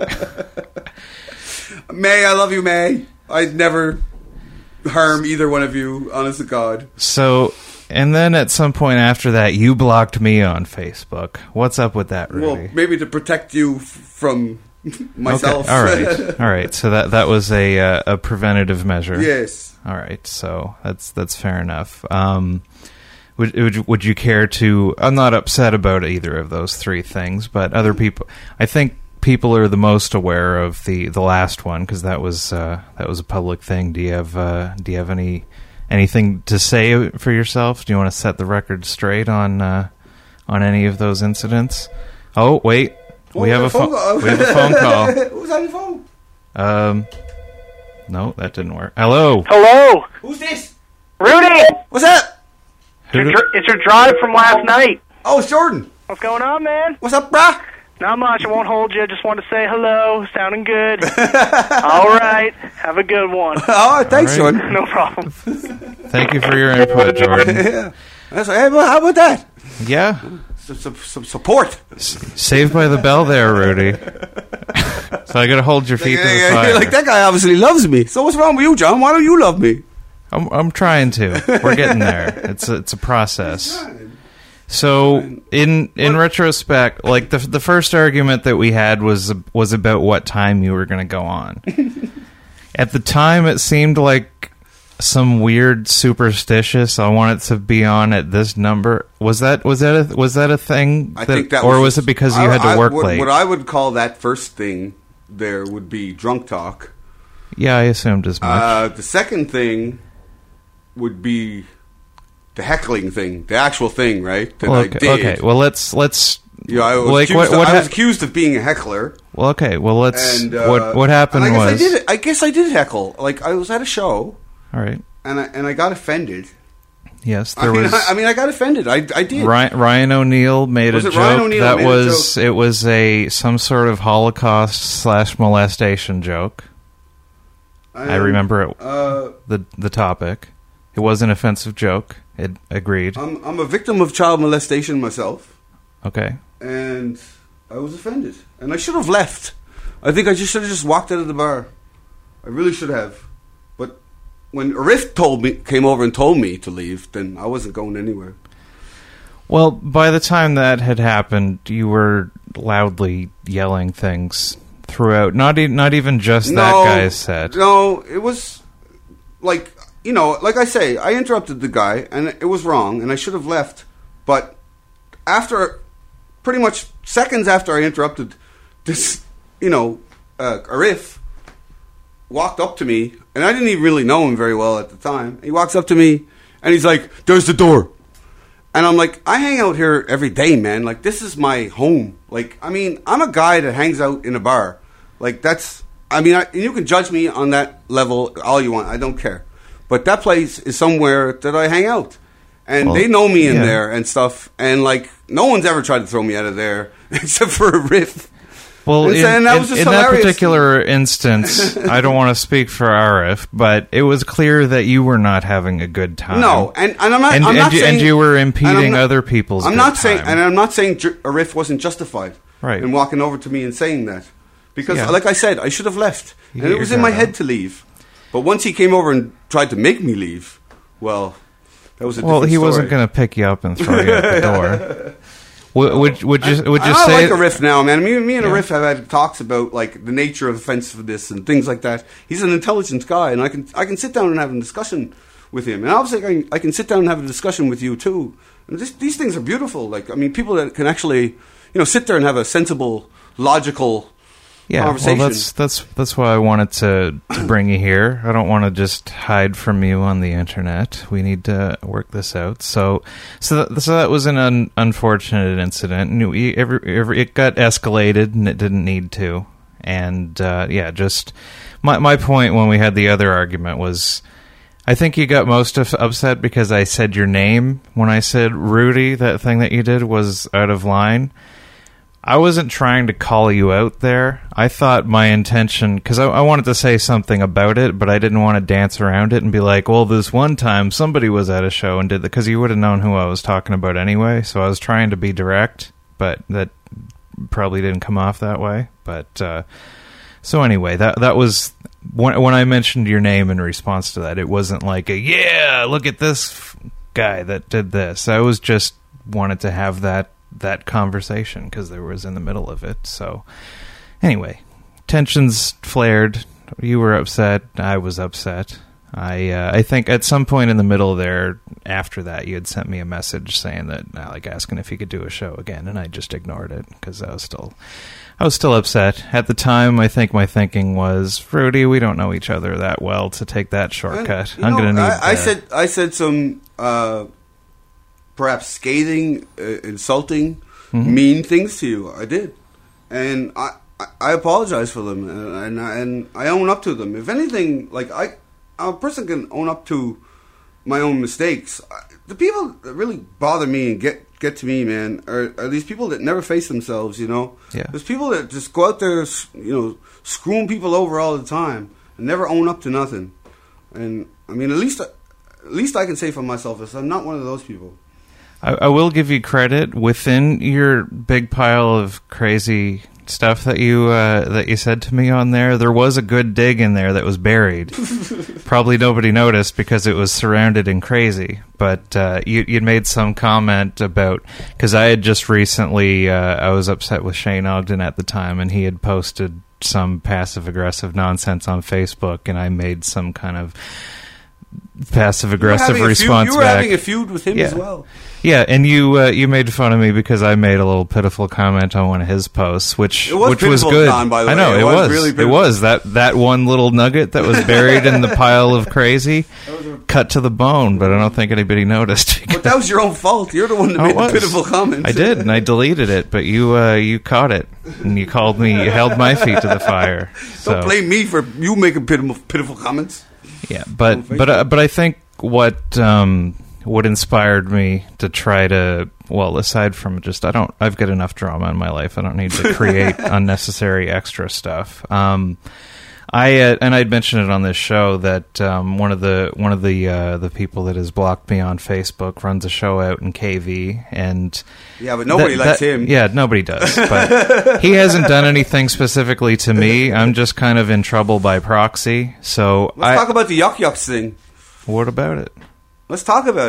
Speaker 6: May, I love you, May. I'd never harm either one of you, honest to God.
Speaker 5: So, and then at some point after that, you blocked me on Facebook. What's up with that, Rudy?
Speaker 6: Well, maybe to protect you f- from myself.
Speaker 5: Okay. All right, all right. So that that was a uh, a preventative measure.
Speaker 6: Yes.
Speaker 5: All right. So that's that's fair enough. Um, would would you, would you care to? I'm not upset about either of those three things, but other people, I think. People are the most aware of the, the last one because that was uh, that was a public thing. Do you have uh, do you have any anything to say for yourself? Do you want to set the record straight on uh, on any of those incidents? Oh wait, we have a phone.
Speaker 6: call.
Speaker 5: We have a phone call.
Speaker 6: Who's on your phone?
Speaker 5: Um, no, that didn't work. Hello,
Speaker 10: Hello,
Speaker 6: Who's this?
Speaker 10: Rudy.
Speaker 6: What's that?
Speaker 5: Who
Speaker 10: It's
Speaker 5: do-
Speaker 10: your, it's your drive from last night.
Speaker 6: Oh, it's Jordan.
Speaker 10: What's going on, man?
Speaker 6: What's up, brah?
Speaker 10: Not much. I won't hold you. Just want to say hello. Sounding good. All right. Have a good one.
Speaker 6: Oh, thanks,
Speaker 5: All right.
Speaker 6: Jordan.
Speaker 10: No problem.
Speaker 5: Thank you for your input, Jordan.
Speaker 6: Yeah. That's, hey, well, how about that?
Speaker 5: Yeah,
Speaker 6: Some, some, some support.
Speaker 5: Saved by the Bell there, Rudy. So I got to hold your feet to the
Speaker 6: Yeah, yeah,
Speaker 5: fire.
Speaker 6: like that guy obviously loves me. So what's wrong with you, John? Why don't you love me?
Speaker 5: I'm I'm trying to. We're getting there. It's a, it's a process. So in in retrospect, like the the first argument that we had was was about what time you were going to go on. At the time, it seemed like some weird superstitious. I want it to be on at this number. Was that was that a, was that a thing?
Speaker 6: I think that
Speaker 5: or
Speaker 6: was,
Speaker 5: was it because you
Speaker 6: I-
Speaker 5: had to
Speaker 6: I-
Speaker 5: work
Speaker 6: what,
Speaker 5: late?
Speaker 6: What I would call that first thing there would be drunk talk.
Speaker 5: Yeah, I assumed as much.
Speaker 6: Uh, the second thing would be the heckling thing, the actual thing, right? That
Speaker 5: well,
Speaker 6: I
Speaker 5: okay,
Speaker 6: did.
Speaker 5: okay. Well, let's let's.
Speaker 6: You know, I was,
Speaker 5: like,
Speaker 6: accused,
Speaker 5: what- what
Speaker 6: of, I was
Speaker 5: hap-
Speaker 6: accused of being a heckler.
Speaker 5: Well, okay. Well, let's.
Speaker 6: And uh,
Speaker 5: what what happened
Speaker 6: and I guess
Speaker 5: was.
Speaker 6: I did. I guess I did heckle. Like I was at a show,
Speaker 5: All right.
Speaker 6: and I and I got offended.
Speaker 5: Yes,
Speaker 6: I
Speaker 5: there
Speaker 6: mean,
Speaker 5: was.
Speaker 6: I, I mean, I got offended. I I did.
Speaker 5: Ryan, Ryan O'Neill made
Speaker 6: Was
Speaker 5: a
Speaker 6: it
Speaker 5: joke
Speaker 6: Ryan O'Neill
Speaker 5: that
Speaker 6: made a
Speaker 5: was it was a some sort of Holocaust slash molestation joke. I
Speaker 6: Um,
Speaker 5: remember it.
Speaker 6: Uh,
Speaker 5: the the topic. It was an offensive joke. It agreed.
Speaker 6: I'm I'm a victim of child molestation myself,
Speaker 5: Okay.
Speaker 6: and I was offended, and I should have left. I think I just should have just walked out of the bar. I really should have. When Arif told me, came over and told me to leave, then I wasn't going anywhere.
Speaker 5: Well, by the time that had happened, you were loudly yelling things throughout. Not e- not even just
Speaker 6: no,
Speaker 5: that guy's set.
Speaker 6: No, it was like, you know, like I say, I interrupted the guy, and it was wrong, and I should have left. But after, pretty much seconds after I interrupted, this, you know, uh, Arif walked up to me, and I didn't even really know him very well at the time. He walks up to me, and he's like, "There's the door." And I'm like, I hang out here every day, man. Like, this is my home. Like, I mean, I'm a guy that hangs out in a bar. Like, that's, I mean, I, you can judge me on that level all you want. I don't care. But that place is somewhere that I hang out. And
Speaker 5: well,
Speaker 6: they know me in
Speaker 5: yeah.
Speaker 6: there and stuff. And, like, no one's ever tried to throw me out of there except for a riff.
Speaker 5: Well,
Speaker 6: and,
Speaker 5: in,
Speaker 6: and that,
Speaker 5: in,
Speaker 6: was just
Speaker 5: in that
Speaker 6: hilarious.
Speaker 5: particular instance, I don't want to speak for Arif, but it was clear that you were not having a good time.
Speaker 6: No, and, and I'm not.
Speaker 5: And,
Speaker 6: I'm not
Speaker 5: and, you,
Speaker 6: saying,
Speaker 5: and you were impeding
Speaker 6: not,
Speaker 5: other people's.
Speaker 6: I'm
Speaker 5: good
Speaker 6: not saying,
Speaker 5: time.
Speaker 6: and I'm not saying J- Arif wasn't justified
Speaker 5: right.
Speaker 6: in walking over to me and saying that, because,
Speaker 5: yeah.
Speaker 6: like I said, I should have left,
Speaker 5: You
Speaker 6: and it was in my head to leave. But once he came over and tried to make me leave, well, that was a
Speaker 5: well.
Speaker 6: different
Speaker 5: He
Speaker 6: story.
Speaker 5: wasn't going to pick you up and throw you out the door. Would, would, would you would you
Speaker 6: I, I
Speaker 5: say
Speaker 6: like Arif now, man. Me, me and
Speaker 5: yeah.
Speaker 6: Arif have had talks about like the nature of offensiveness and things like that. He's an intelligent guy, and I can I can sit down and have a discussion with him. And obviously, I can, I can sit down and have a discussion with you too. And this, these things are beautiful. Like, I mean, people that can actually, you know, sit there and have a sensible, logical
Speaker 5: yeah,
Speaker 6: conversation.
Speaker 5: well, that's that's that's why I wanted to, to bring you here. I don't want to just hide from you on the internet. We need to work this out. So, so that, so that was an un, unfortunate incident. And we, every, every, it got escalated, and it didn't need to. And uh, yeah, just my my point when we had the other argument was, I think you got most of, upset because I said your name when I said Rudy. That thing that you did was out of line. I wasn't trying to call you out there. I thought my intention, because I, I wanted to say something about it, but I didn't want to dance around it and be like, well, this one time somebody was at a show and did that, because you would have known who I was talking about anyway. So I was trying to be direct, but that probably didn't come off that way. But uh, so anyway, that that was when, when I mentioned your name in response to that. It wasn't like a, yeah, look at this guy that did this. I was just wanted to have that that conversation because there was in the middle of it. So anyway, tensions flared. You were upset. I was upset. I uh, I think at some point in the middle there, after that, you had sent me a message saying that, uh, like asking if you could do a show again, and I just ignored it because I was still I was still upset at the time. I think my thinking was, Rudy, we don't know each other that well to take that shortcut.
Speaker 6: And,
Speaker 5: I'm
Speaker 6: know,
Speaker 5: going to need.
Speaker 6: I, I
Speaker 5: uh,
Speaker 6: said I said some. Uh, perhaps scathing, uh, insulting, mm-hmm. mean things to you. I did. And I, I, I apologize for them, and, and, and I own up to them. If anything, like, I, a person can own up to my own mistakes. The people that really bother me and get, get to me, man, are, are these people that never face themselves, you know?
Speaker 5: Yeah.
Speaker 6: There's people that just go out there, you know, screwing people over all the time and never own up to nothing. And, I mean, at least, at least I can say for myself is I'm not one of those people.
Speaker 5: I, I will give you credit within your big pile of crazy stuff that you uh, that you said to me on there. There was a good dig in there that was buried. Probably nobody noticed because it was surrounded in crazy. But uh, you you'd made some comment about, because I had just recently uh, I was upset with Shane Ogden at the time, and he had posted some passive aggressive nonsense on Facebook, and I made some kind of passive aggressive response
Speaker 6: back. You were
Speaker 5: back.
Speaker 6: having a feud with him
Speaker 5: yeah.
Speaker 6: as well.
Speaker 5: Yeah, and you uh, you made fun of me because I made a little pitiful comment on one of his posts, which
Speaker 6: it was
Speaker 5: which was good.
Speaker 6: Don, by the
Speaker 5: I know
Speaker 6: way.
Speaker 5: it,
Speaker 6: it
Speaker 5: was.
Speaker 6: was really
Speaker 5: it was that that one little nugget that was buried in the pile of crazy, cut to the bone. But I don't think anybody noticed.
Speaker 6: But that was your own fault. You're the one that
Speaker 5: oh,
Speaker 6: made the pitiful comment.
Speaker 5: I did, and I deleted it. But you uh, you caught it, and you called me. You held my feet to the fire. So.
Speaker 6: Don't blame me for you making pitiful, pitiful comments.
Speaker 5: Yeah, but but uh, but I think what um, what inspired me to try to, well, aside from just I don't I've got enough drama in my life. I don't need to create unnecessary extra stuff. Um, I uh, and I'd mentioned it on this show that um, one of the one of the uh, the people that has blocked me on Facebook runs a show out in K V, and
Speaker 6: yeah, but nobody
Speaker 5: that,
Speaker 6: likes
Speaker 5: that,
Speaker 6: him.
Speaker 5: Yeah, nobody does. But he hasn't done anything specifically to me. I'm just kind of in trouble by proxy. So
Speaker 6: let's
Speaker 5: I,
Speaker 6: talk about the yuck yucks thing.
Speaker 5: What about it?
Speaker 6: Let's talk about it.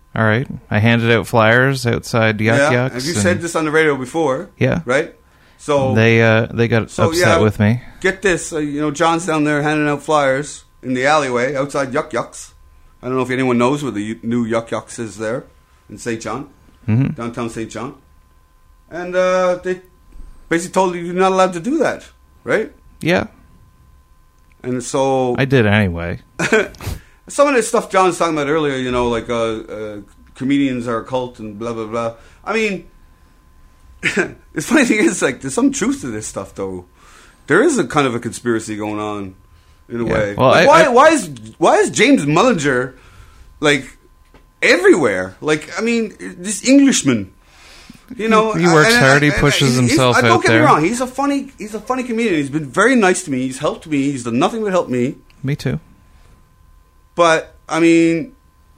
Speaker 5: All right. I handed out flyers outside Yuck
Speaker 6: yeah.
Speaker 5: Yucks.
Speaker 6: Have you
Speaker 5: and-
Speaker 6: said this on the radio before?
Speaker 5: Yeah.
Speaker 6: Right? So
Speaker 5: They uh, they got
Speaker 6: so,
Speaker 5: upset
Speaker 6: yeah,
Speaker 5: with me.
Speaker 6: Get this. Uh, you know, John's down there handing out flyers in the alleyway outside Yuck Yucks. I don't know if anyone knows where the u- new Yuck Yucks is there in Saint John,
Speaker 5: Mhm.
Speaker 6: downtown Saint John. And uh, they basically told you you're not allowed to do that, right?
Speaker 5: Yeah.
Speaker 6: And so
Speaker 5: I did anyway.
Speaker 6: some of the stuff John was talking about earlier, you know, like uh, uh, comedians are a cult and blah, blah, blah. I mean, the funny thing is, like, there's some truth to this stuff, though. There is a kind of a conspiracy going on, in a
Speaker 5: Yeah.
Speaker 6: way.
Speaker 5: Well,
Speaker 6: Like,
Speaker 5: I-
Speaker 6: why,
Speaker 5: I-
Speaker 6: why is why is James Mullinger, like, everywhere? Like, I mean, this Englishman, you know,
Speaker 5: He works
Speaker 6: and- and-
Speaker 5: hard, he
Speaker 6: and-
Speaker 5: pushes
Speaker 6: he's-
Speaker 5: himself
Speaker 6: I,
Speaker 5: out
Speaker 6: Don't get
Speaker 5: there.
Speaker 6: me wrong. He's a funny. He's a funny comedian. He's been very nice to me. He's helped me. He's done nothing but help me.
Speaker 5: Me too.
Speaker 6: But I mean,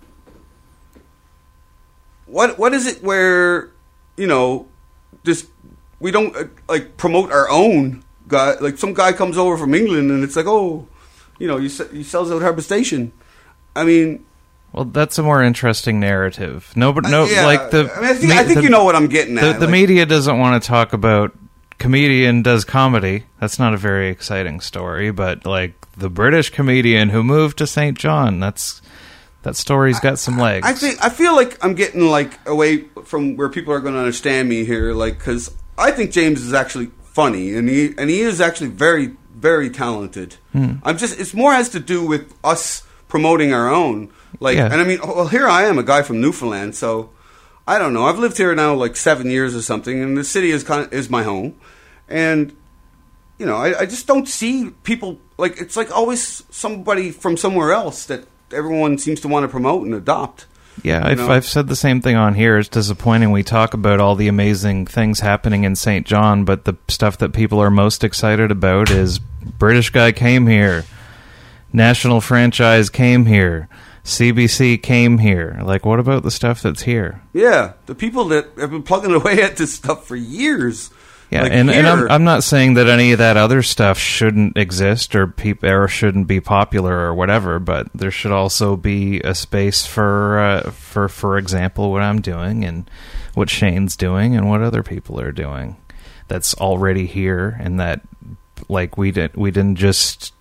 Speaker 6: what what is it where, you know, just we don't uh, like promote our own guy? Like some guy comes over from England and it's like, oh, you know, he, se- he sells out Harbour Station. I mean,
Speaker 5: Well, that's a more interesting narrative. No, but no,
Speaker 6: Uh, yeah,
Speaker 5: like the.
Speaker 6: I mean, I think-
Speaker 5: me-
Speaker 6: I think
Speaker 5: the-
Speaker 6: you know what I'm getting
Speaker 5: The,
Speaker 6: at,
Speaker 5: the
Speaker 6: like-
Speaker 5: media doesn't want to talk about comedian does comedy. That's not a very exciting story. But like the British comedian who moved to Saint John, that's that story's got some legs.
Speaker 6: I think I feel like I'm getting like away from where people are going to understand me here, like because I think James is actually funny and he and he is actually very very talented.
Speaker 5: Hmm.
Speaker 6: I'm just it's more has to do with us promoting our own, like
Speaker 5: Yeah.
Speaker 6: and I mean well here I am a guy from Newfoundland, so I don't know I've lived here now like seven years or something, and the city is kind of is my home, and you know I, I just don't see people like it's like always somebody from somewhere else that everyone seems to want to promote and adopt.
Speaker 5: Yeah,
Speaker 6: You
Speaker 5: I've,
Speaker 6: know?
Speaker 5: I've said the same thing on here. It's disappointing we talk about all the amazing things happening in Saint John, but the stuff that people are most excited about is British guy came here, national franchise came here, C B C came here. Like, what about the stuff that's here?
Speaker 6: Yeah, the people that have been plugging away at this stuff for years.
Speaker 5: Yeah,
Speaker 6: Like
Speaker 5: and, and I'm,
Speaker 6: here-
Speaker 5: I'm not saying that any of that other stuff shouldn't exist or peop- or shouldn't be popular or whatever, but there should also be a space for, uh, for, for example, what I'm doing and what Shane's doing and what other people are doing that's already here, and that like we did we didn't just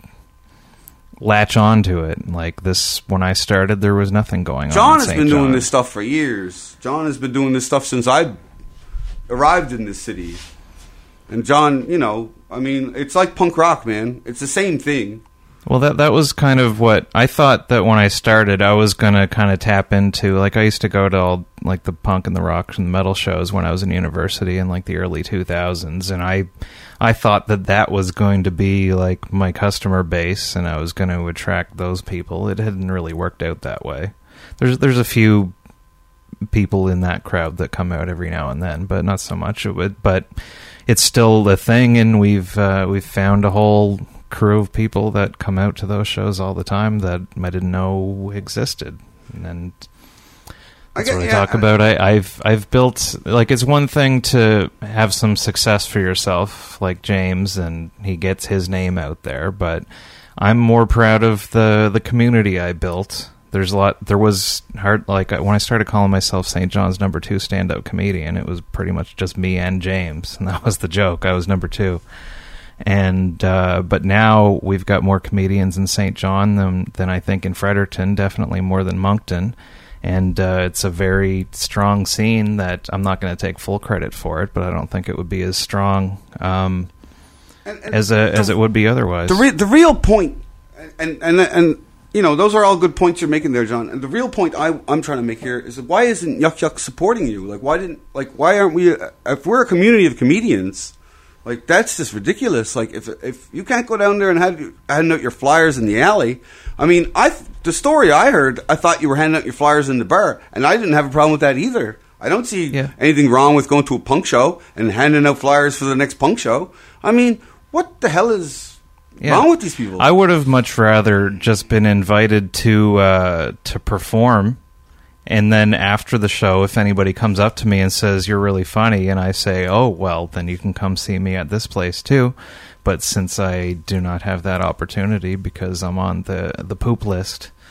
Speaker 5: latch on to it. Like this, when I started, there was nothing going
Speaker 6: John
Speaker 5: on. in
Speaker 6: has
Speaker 5: Saint
Speaker 6: been doing
Speaker 5: John.
Speaker 6: this stuff for years. John has been doing this stuff since I arrived in this city. And John, you know, I mean, it's like punk rock, man. It's the same thing.
Speaker 5: Well, that that was kind of what I thought that when I started, I was going to kind of tap into. Like, I used to go to all, like, the punk and the rock and metal shows when I was in university in, like, the early two thousands, and I I thought that that was going to be, like, my customer base, and I was going to attract those people. It hadn't really worked out that way. There's There's a few people in that crowd that come out every now and then, but not so much of it. But it's still a thing, and we've uh, we've found a whole crew of people that come out to those shows all the time that I didn't know existed, and that's
Speaker 6: I get-
Speaker 5: what I
Speaker 6: yeah,
Speaker 5: talk
Speaker 6: I-
Speaker 5: about. I, I've I've built, like, it's one thing to have some success for yourself, like James, and he gets his name out there, but I'm more proud of the the community I built. There's a lot. There was hard. Like, when I started calling myself Saint John's number two stand-up comedian, it was pretty much just me and James, and that was the joke. I was number two. And uh, but now we've got more comedians in Saint John than than I think in Fredericton. Definitely more than Moncton. And uh, it's a very strong scene that I'm not going to take full credit for it, but I don't think it would be as strong um,
Speaker 6: And- and
Speaker 5: as a, as
Speaker 6: the-
Speaker 5: it would be otherwise.
Speaker 6: The, re- the real point, and, and, and, you know, those are all good points you're making there, John. And the real point I, I'm trying to make here is why isn't Yuck Yuck supporting you? Like, why didn't, like, why aren't we, if we're a community of comedians, like, that's just ridiculous. Like, if if you can't go down there and have hand out your flyers in the alley, I mean, I the story I heard, I thought you were handing out your flyers in the bar, and I didn't have a problem with that either. I don't see
Speaker 5: Yeah.
Speaker 6: anything wrong with going to a punk show and handing out flyers for the next punk show. I mean, what the hell is
Speaker 5: Yeah.
Speaker 6: wrong with these people?
Speaker 5: I would have much rather just been invited to uh, to perform, and then after the show, if anybody comes up to me and says, "You're really funny," and I say, "Oh, well, then you can come see me at this place too." But since I do not have that opportunity because I'm on the the poop list,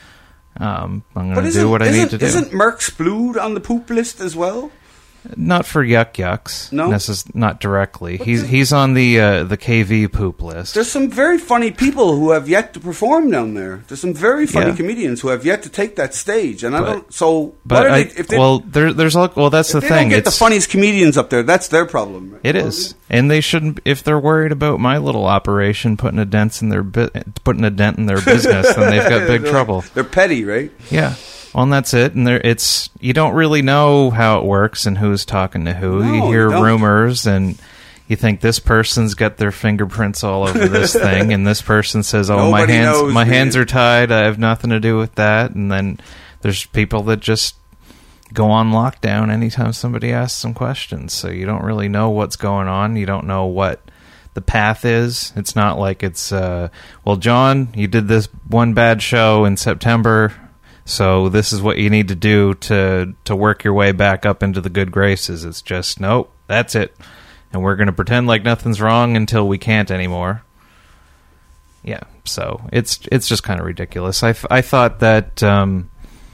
Speaker 5: Um, I'm
Speaker 6: But
Speaker 5: going to
Speaker 6: isn't,
Speaker 5: do what I
Speaker 6: isn't,
Speaker 5: need to do.
Speaker 6: isn't Merck's Blued on the poop list as well?
Speaker 5: Not for Yuck Yucks.
Speaker 6: No?
Speaker 5: This is not directly. He's he's on the uh, the K V poop list.
Speaker 6: There's some very funny people who have yet to perform down there. There's some very funny
Speaker 5: Yeah.
Speaker 6: comedians who have yet to take that stage, and I
Speaker 5: But-
Speaker 6: don't. So,
Speaker 5: But
Speaker 6: what are
Speaker 5: I,
Speaker 6: they, if they,
Speaker 5: well, there, there's all, well, that's
Speaker 6: if
Speaker 5: the
Speaker 6: they
Speaker 5: thing.
Speaker 6: don't get
Speaker 5: It's,
Speaker 6: the funniest comedians up there, that's their problem. Right?
Speaker 5: It is, and they shouldn't. If they're worried about my little operation putting a dent in their bu- putting a dent in their business, then they've got big
Speaker 6: They're-
Speaker 5: trouble.
Speaker 6: They're petty, right?
Speaker 5: Yeah. Well, and that's it. And there, it's you don't really know how it works and who's talking to who.
Speaker 6: No,
Speaker 5: you hear
Speaker 6: you don't.
Speaker 5: rumors, and you think this person's got their fingerprints all over this thing, and this person says, "Oh, my
Speaker 6: Nobody
Speaker 5: hands,
Speaker 6: knows,
Speaker 5: my
Speaker 6: man.
Speaker 5: hands are tied. I have nothing to do with that." And then there's people that just go on lockdown anytime somebody asks some questions. So you don't really know what's going on. You don't know what the path is. It's not like it's, uh, well, John, you did this one bad show in September, so this is what you need to do to to work your way back up into the good graces. It's just, nope, that's it. And we're going to pretend like nothing's wrong until we can't anymore. Yeah, so it's it's just kind of ridiculous. I, th- I thought that, um,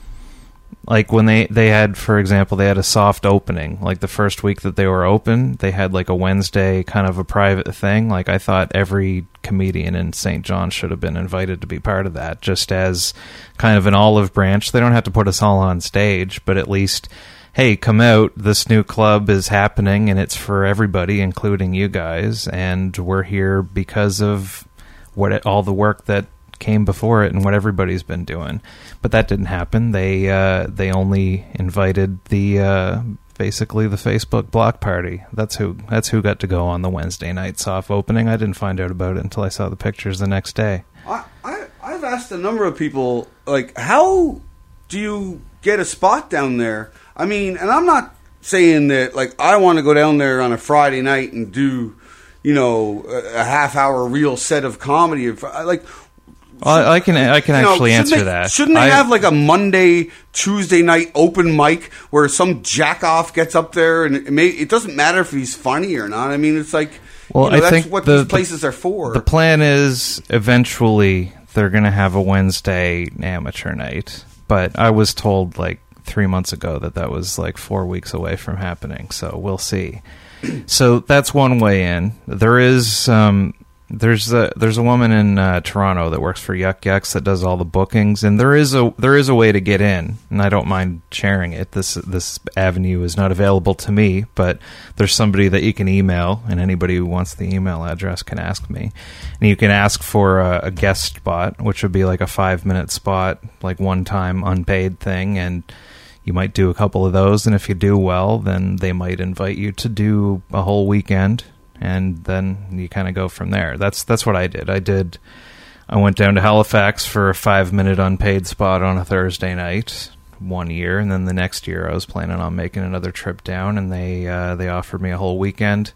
Speaker 5: like, when they, they had, for example, they had a soft opening. Like, the first week that they were open, they had, like, a Wednesday kind of a private thing. Like, I thought every comedian in Saint John should have been invited to be part of that, just as kind of an olive branch. They don't have to put us all on stage, but at least, hey, come out, this new club is happening, and it's for everybody, including you guys, and we're here because of what it, all the work that came before it and what everybody's been doing. But that didn't happen. They uh, they only invited the uh, basically the Facebook block party. That's who that's who got to go on the Wednesday night soft opening. I didn't find out about it until I saw the pictures the next day.
Speaker 6: I, I I've asked a number of people, like, how do you get a spot down there? I mean, and I'm not saying that, like, I want to go down there on a Friday night and do, you know, a, a half hour real set of comedy. Like,
Speaker 5: Well, I can I can
Speaker 6: you know,
Speaker 5: actually
Speaker 6: shouldn't
Speaker 5: answer
Speaker 6: they,
Speaker 5: that.
Speaker 6: Shouldn't they
Speaker 5: I,
Speaker 6: have like a Monday, Tuesday night open mic where some jackoff gets up there and it, may, it doesn't matter if he's funny or not. I mean, it's like,
Speaker 5: Well,
Speaker 6: you know,
Speaker 5: I
Speaker 6: that's
Speaker 5: think
Speaker 6: what
Speaker 5: the,
Speaker 6: these places are for.
Speaker 5: The plan is eventually they're going to have a Wednesday amateur night, but I was told like three months ago that that was like four weeks away from happening. So we'll see. So that's one way in. There is um, there's a there's a woman in uh, Toronto that works for Yuck Yucks that does all the bookings, and there is a there is a way to get in, and I don't mind sharing it. This this avenue is not available to me, but there's somebody that you can email, and anybody who wants the email address can ask me, and you can ask for a, a guest spot, which would be like a five minute spot, like one time unpaid thing, and you might do a couple of those, and if you do well, then they might invite you to do a whole weekend, and then you kind of go from there. That's that's what I did. I did. I went down to Halifax for a five-minute unpaid spot on a Thursday night one year, and then the next year I was planning on making another trip down, and they uh, they offered me a whole weekend.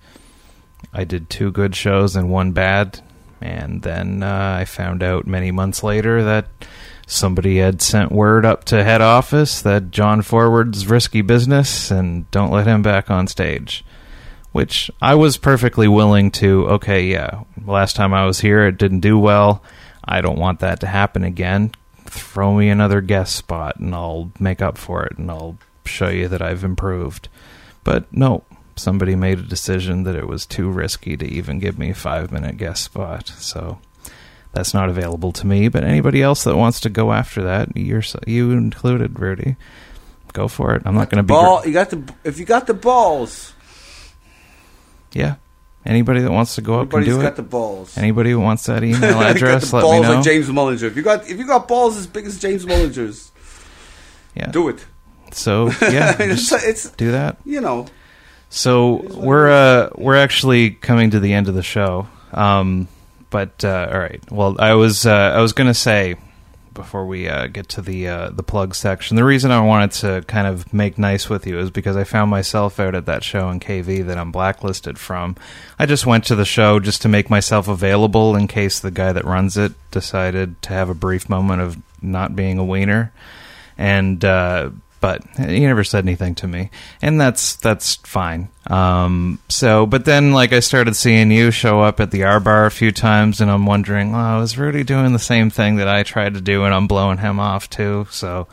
Speaker 5: I did two good shows and one bad, and then uh, I found out many months later that somebody had sent word up to head office that John Forward's risky business and don't let him back on stage. Which I was perfectly willing to, okay, yeah, last time I was here it didn't do well. I don't want that to happen again. Throw me another guest spot and I'll make up for it and I'll show you that I've improved. But no, somebody made a decision that it was too risky to even give me a five-minute guest spot. So that's not available to me, but anybody else that wants to go after that, you're you included, Rudy, go for it. I'm not going to be
Speaker 6: ball. You got the if you got the balls.
Speaker 5: Yeah, anybody that wants to go up and do it.
Speaker 6: Everybody's got the balls.
Speaker 5: Anybody who wants that email address,
Speaker 6: got the
Speaker 5: let
Speaker 6: balls
Speaker 5: me know.
Speaker 6: like James Mullinger. If you got if you got balls as big as James Mullinger's,
Speaker 5: yeah,
Speaker 6: do it.
Speaker 5: So yeah,
Speaker 6: it's,
Speaker 5: just
Speaker 6: it's
Speaker 5: do that.
Speaker 6: You know.
Speaker 5: So we're uh, we're actually coming to the end of the show. Um, But uh, all right. Well, I was uh, I was gonna say before we uh, get to the uh, the plug section, the reason I wanted to kind of make nice with you is because I found myself out at that show in K V that I'm blacklisted from. I just went to the show just to make myself available in case the guy that runs it decided to have a brief moment of not being a wiener, and uh, but he never said anything to me, and that's that's fine. Um, so, but then like I started seeing you show up at the R Bar a few times, and I'm wondering, oh, is Rudy doing the same thing that I tried to do, and I'm blowing him off too? So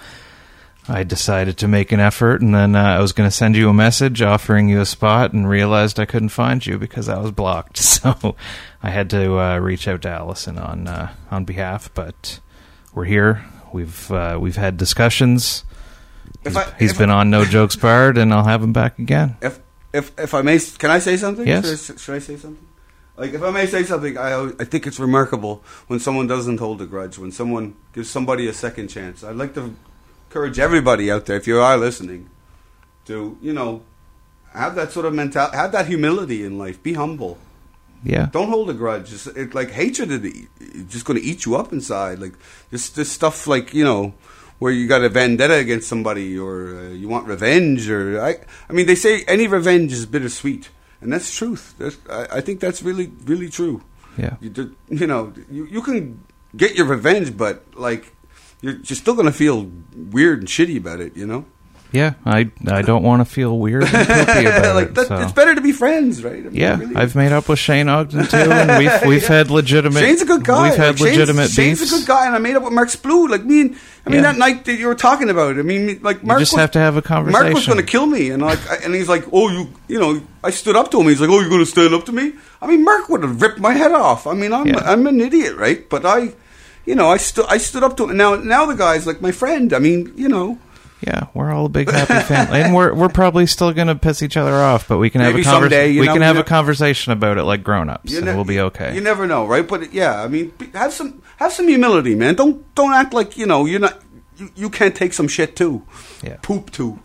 Speaker 5: I decided to make an effort, and then uh, I was going to send you a message offering you a spot, and realized I couldn't find you because I was blocked. So I had to uh, reach out to Allison on uh, on behalf, but we're here. We've uh, we've had discussions.
Speaker 6: If
Speaker 5: He's,
Speaker 6: I,
Speaker 5: he's
Speaker 6: if
Speaker 5: been
Speaker 6: I,
Speaker 5: on No Jokes Barred, and I'll have him back again.
Speaker 6: If if if I may, can I say something?
Speaker 5: Yes.
Speaker 6: Should I, should I say something? Like, if I may say something, I always, I think it's remarkable when someone doesn't hold a grudge, when someone gives somebody a second chance. I'd like to encourage everybody out there, if you are listening, to, you know, have that sort of mentality, have that humility in life. Be humble.
Speaker 5: Yeah.
Speaker 6: Don't hold a grudge. It's, it, like, hatred is just going to eat you up inside. Like, this, this stuff, like, you know, where you got a vendetta against somebody, or uh, you want revenge, or I, I mean, they say any revenge is bittersweet, and that's truth. That's, I, I think that's really, really true.
Speaker 5: Yeah.
Speaker 6: You, you know, you, you can get your revenge, but like, you're, you're still going to feel weird and shitty about it. You know.
Speaker 5: Yeah, I I don't want to feel weird and poopy about
Speaker 6: like
Speaker 5: it.
Speaker 6: that,
Speaker 5: So.
Speaker 6: It's better to be friends, right? I mean,
Speaker 5: Yeah,
Speaker 6: really.
Speaker 5: I've made up with Shane Ogden too, and we've we've had legitimate.
Speaker 6: Shane's a good guy.
Speaker 5: We've had
Speaker 6: Like,
Speaker 5: legitimate
Speaker 6: Shane's,
Speaker 5: beefs.
Speaker 6: Shane's a good guy, and I made up with Mark Splu. Like me, and I mean
Speaker 5: Yeah.
Speaker 6: that night that you were talking about. I mean, like Mark
Speaker 5: you just
Speaker 6: was,
Speaker 5: have to have a conversation.
Speaker 6: Mark was going to kill me, and like, I, and he's like, "Oh, you, you know," I stood up to him. He's like, "Oh, you're going to stand up to me?" I mean, Mark would have ripped my head off. I mean, I'm
Speaker 5: Yeah.
Speaker 6: I'm an idiot, right? But I, you know, I stood I stood up to him. Now now the guy's like my friend. I mean, you know.
Speaker 5: Yeah, we're all a big happy family, and we're we're probably still going to piss each other off, but we can have
Speaker 6: Maybe
Speaker 5: a conversation.
Speaker 6: someday, you
Speaker 5: We
Speaker 6: know,
Speaker 5: can
Speaker 6: you
Speaker 5: have
Speaker 6: know-
Speaker 5: a conversation about it like grown-ups,
Speaker 6: You
Speaker 5: and
Speaker 6: ne-
Speaker 5: we'll be okay.
Speaker 6: You never know, right? But yeah, I mean, be- have some have some humility, man. Don't don't act like you know you're not. You, you can't take some shit too.
Speaker 5: Yeah.
Speaker 6: Poop too.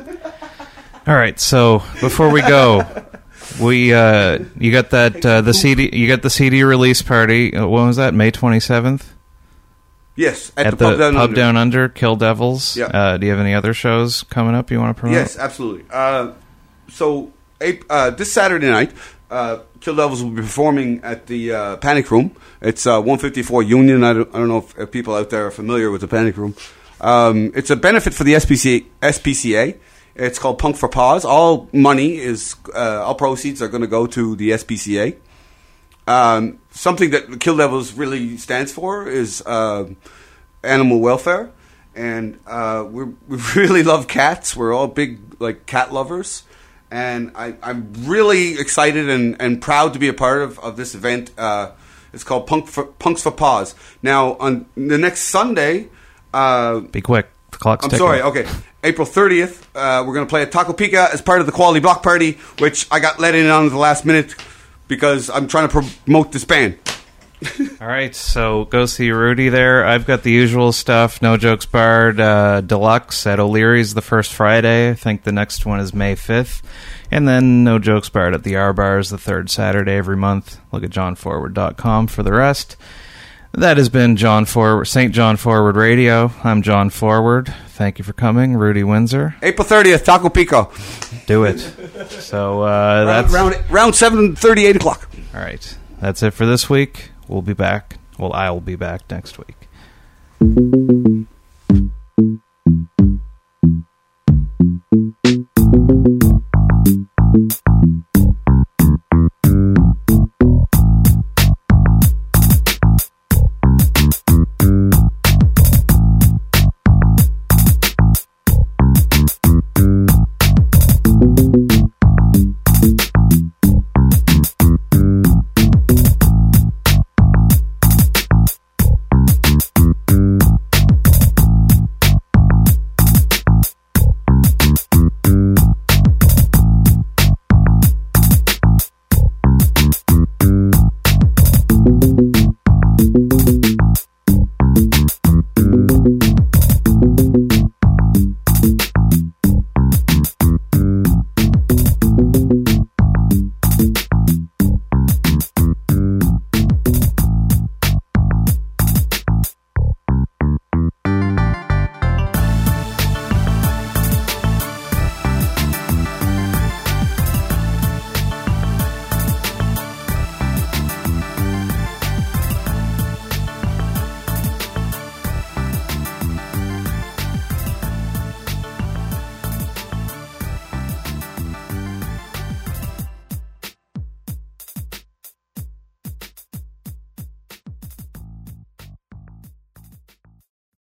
Speaker 5: All right, so before we go, we uh, you got that uh, the C D you got the C D release party. Uh, when was that? May twenty-seventh.
Speaker 6: Yes, at,
Speaker 5: At,
Speaker 6: the, pub down
Speaker 5: pub
Speaker 6: under.
Speaker 5: down under, Kill Devils.
Speaker 6: Yeah.
Speaker 5: Uh, do you have any other shows coming up you want to promote?
Speaker 6: Yes, absolutely. Uh, so Ap- uh, this Saturday night, uh, Kill Devils will be performing at the uh, Panic Room. It's uh, one fifty-four Union. I don't, I don't know if, if people out there are familiar with the Panic Room. Um, it's a benefit for the S P C A, S P C A. It's called Punk for Pause. All money is, uh, all proceeds are going to go to the S P C A. Um, something that Kill Devils really stands for is uh, animal welfare, and uh, we we really love cats. We're all big like cat lovers, and I, I'm really excited and, and proud to be a part of, of this event. Uh, it's called Punk for, Punks for Paws. Now on the next Sunday, uh,
Speaker 5: Be quick. The clock's
Speaker 6: I'm
Speaker 5: ticking.
Speaker 6: sorry. Okay, April thirtieth, uh, we're going to play at Taco Pica as part of the Quality Block Party, which I got let in on at the last minute because I'm trying to promote this band.
Speaker 5: All right, so go see Rudy there. I've got the usual stuff. No Jokes Barred uh, Deluxe at O'Leary's the first Friday. I think the next one is May fifth. And then No Jokes Barred at the R Bars the third Saturday every month. Look at john forward dot com for the rest. That has been John Forward, Saint John Forward Radio. I'm John Forward. Thank you for coming, Rudy Windsor.
Speaker 6: April thirtieth, Taco Pico.
Speaker 5: Do it. So uh, that's
Speaker 6: round round seven thirty, eight o'clock.
Speaker 5: All right. That's it for this week. We'll be back. Well, I'll be back next week.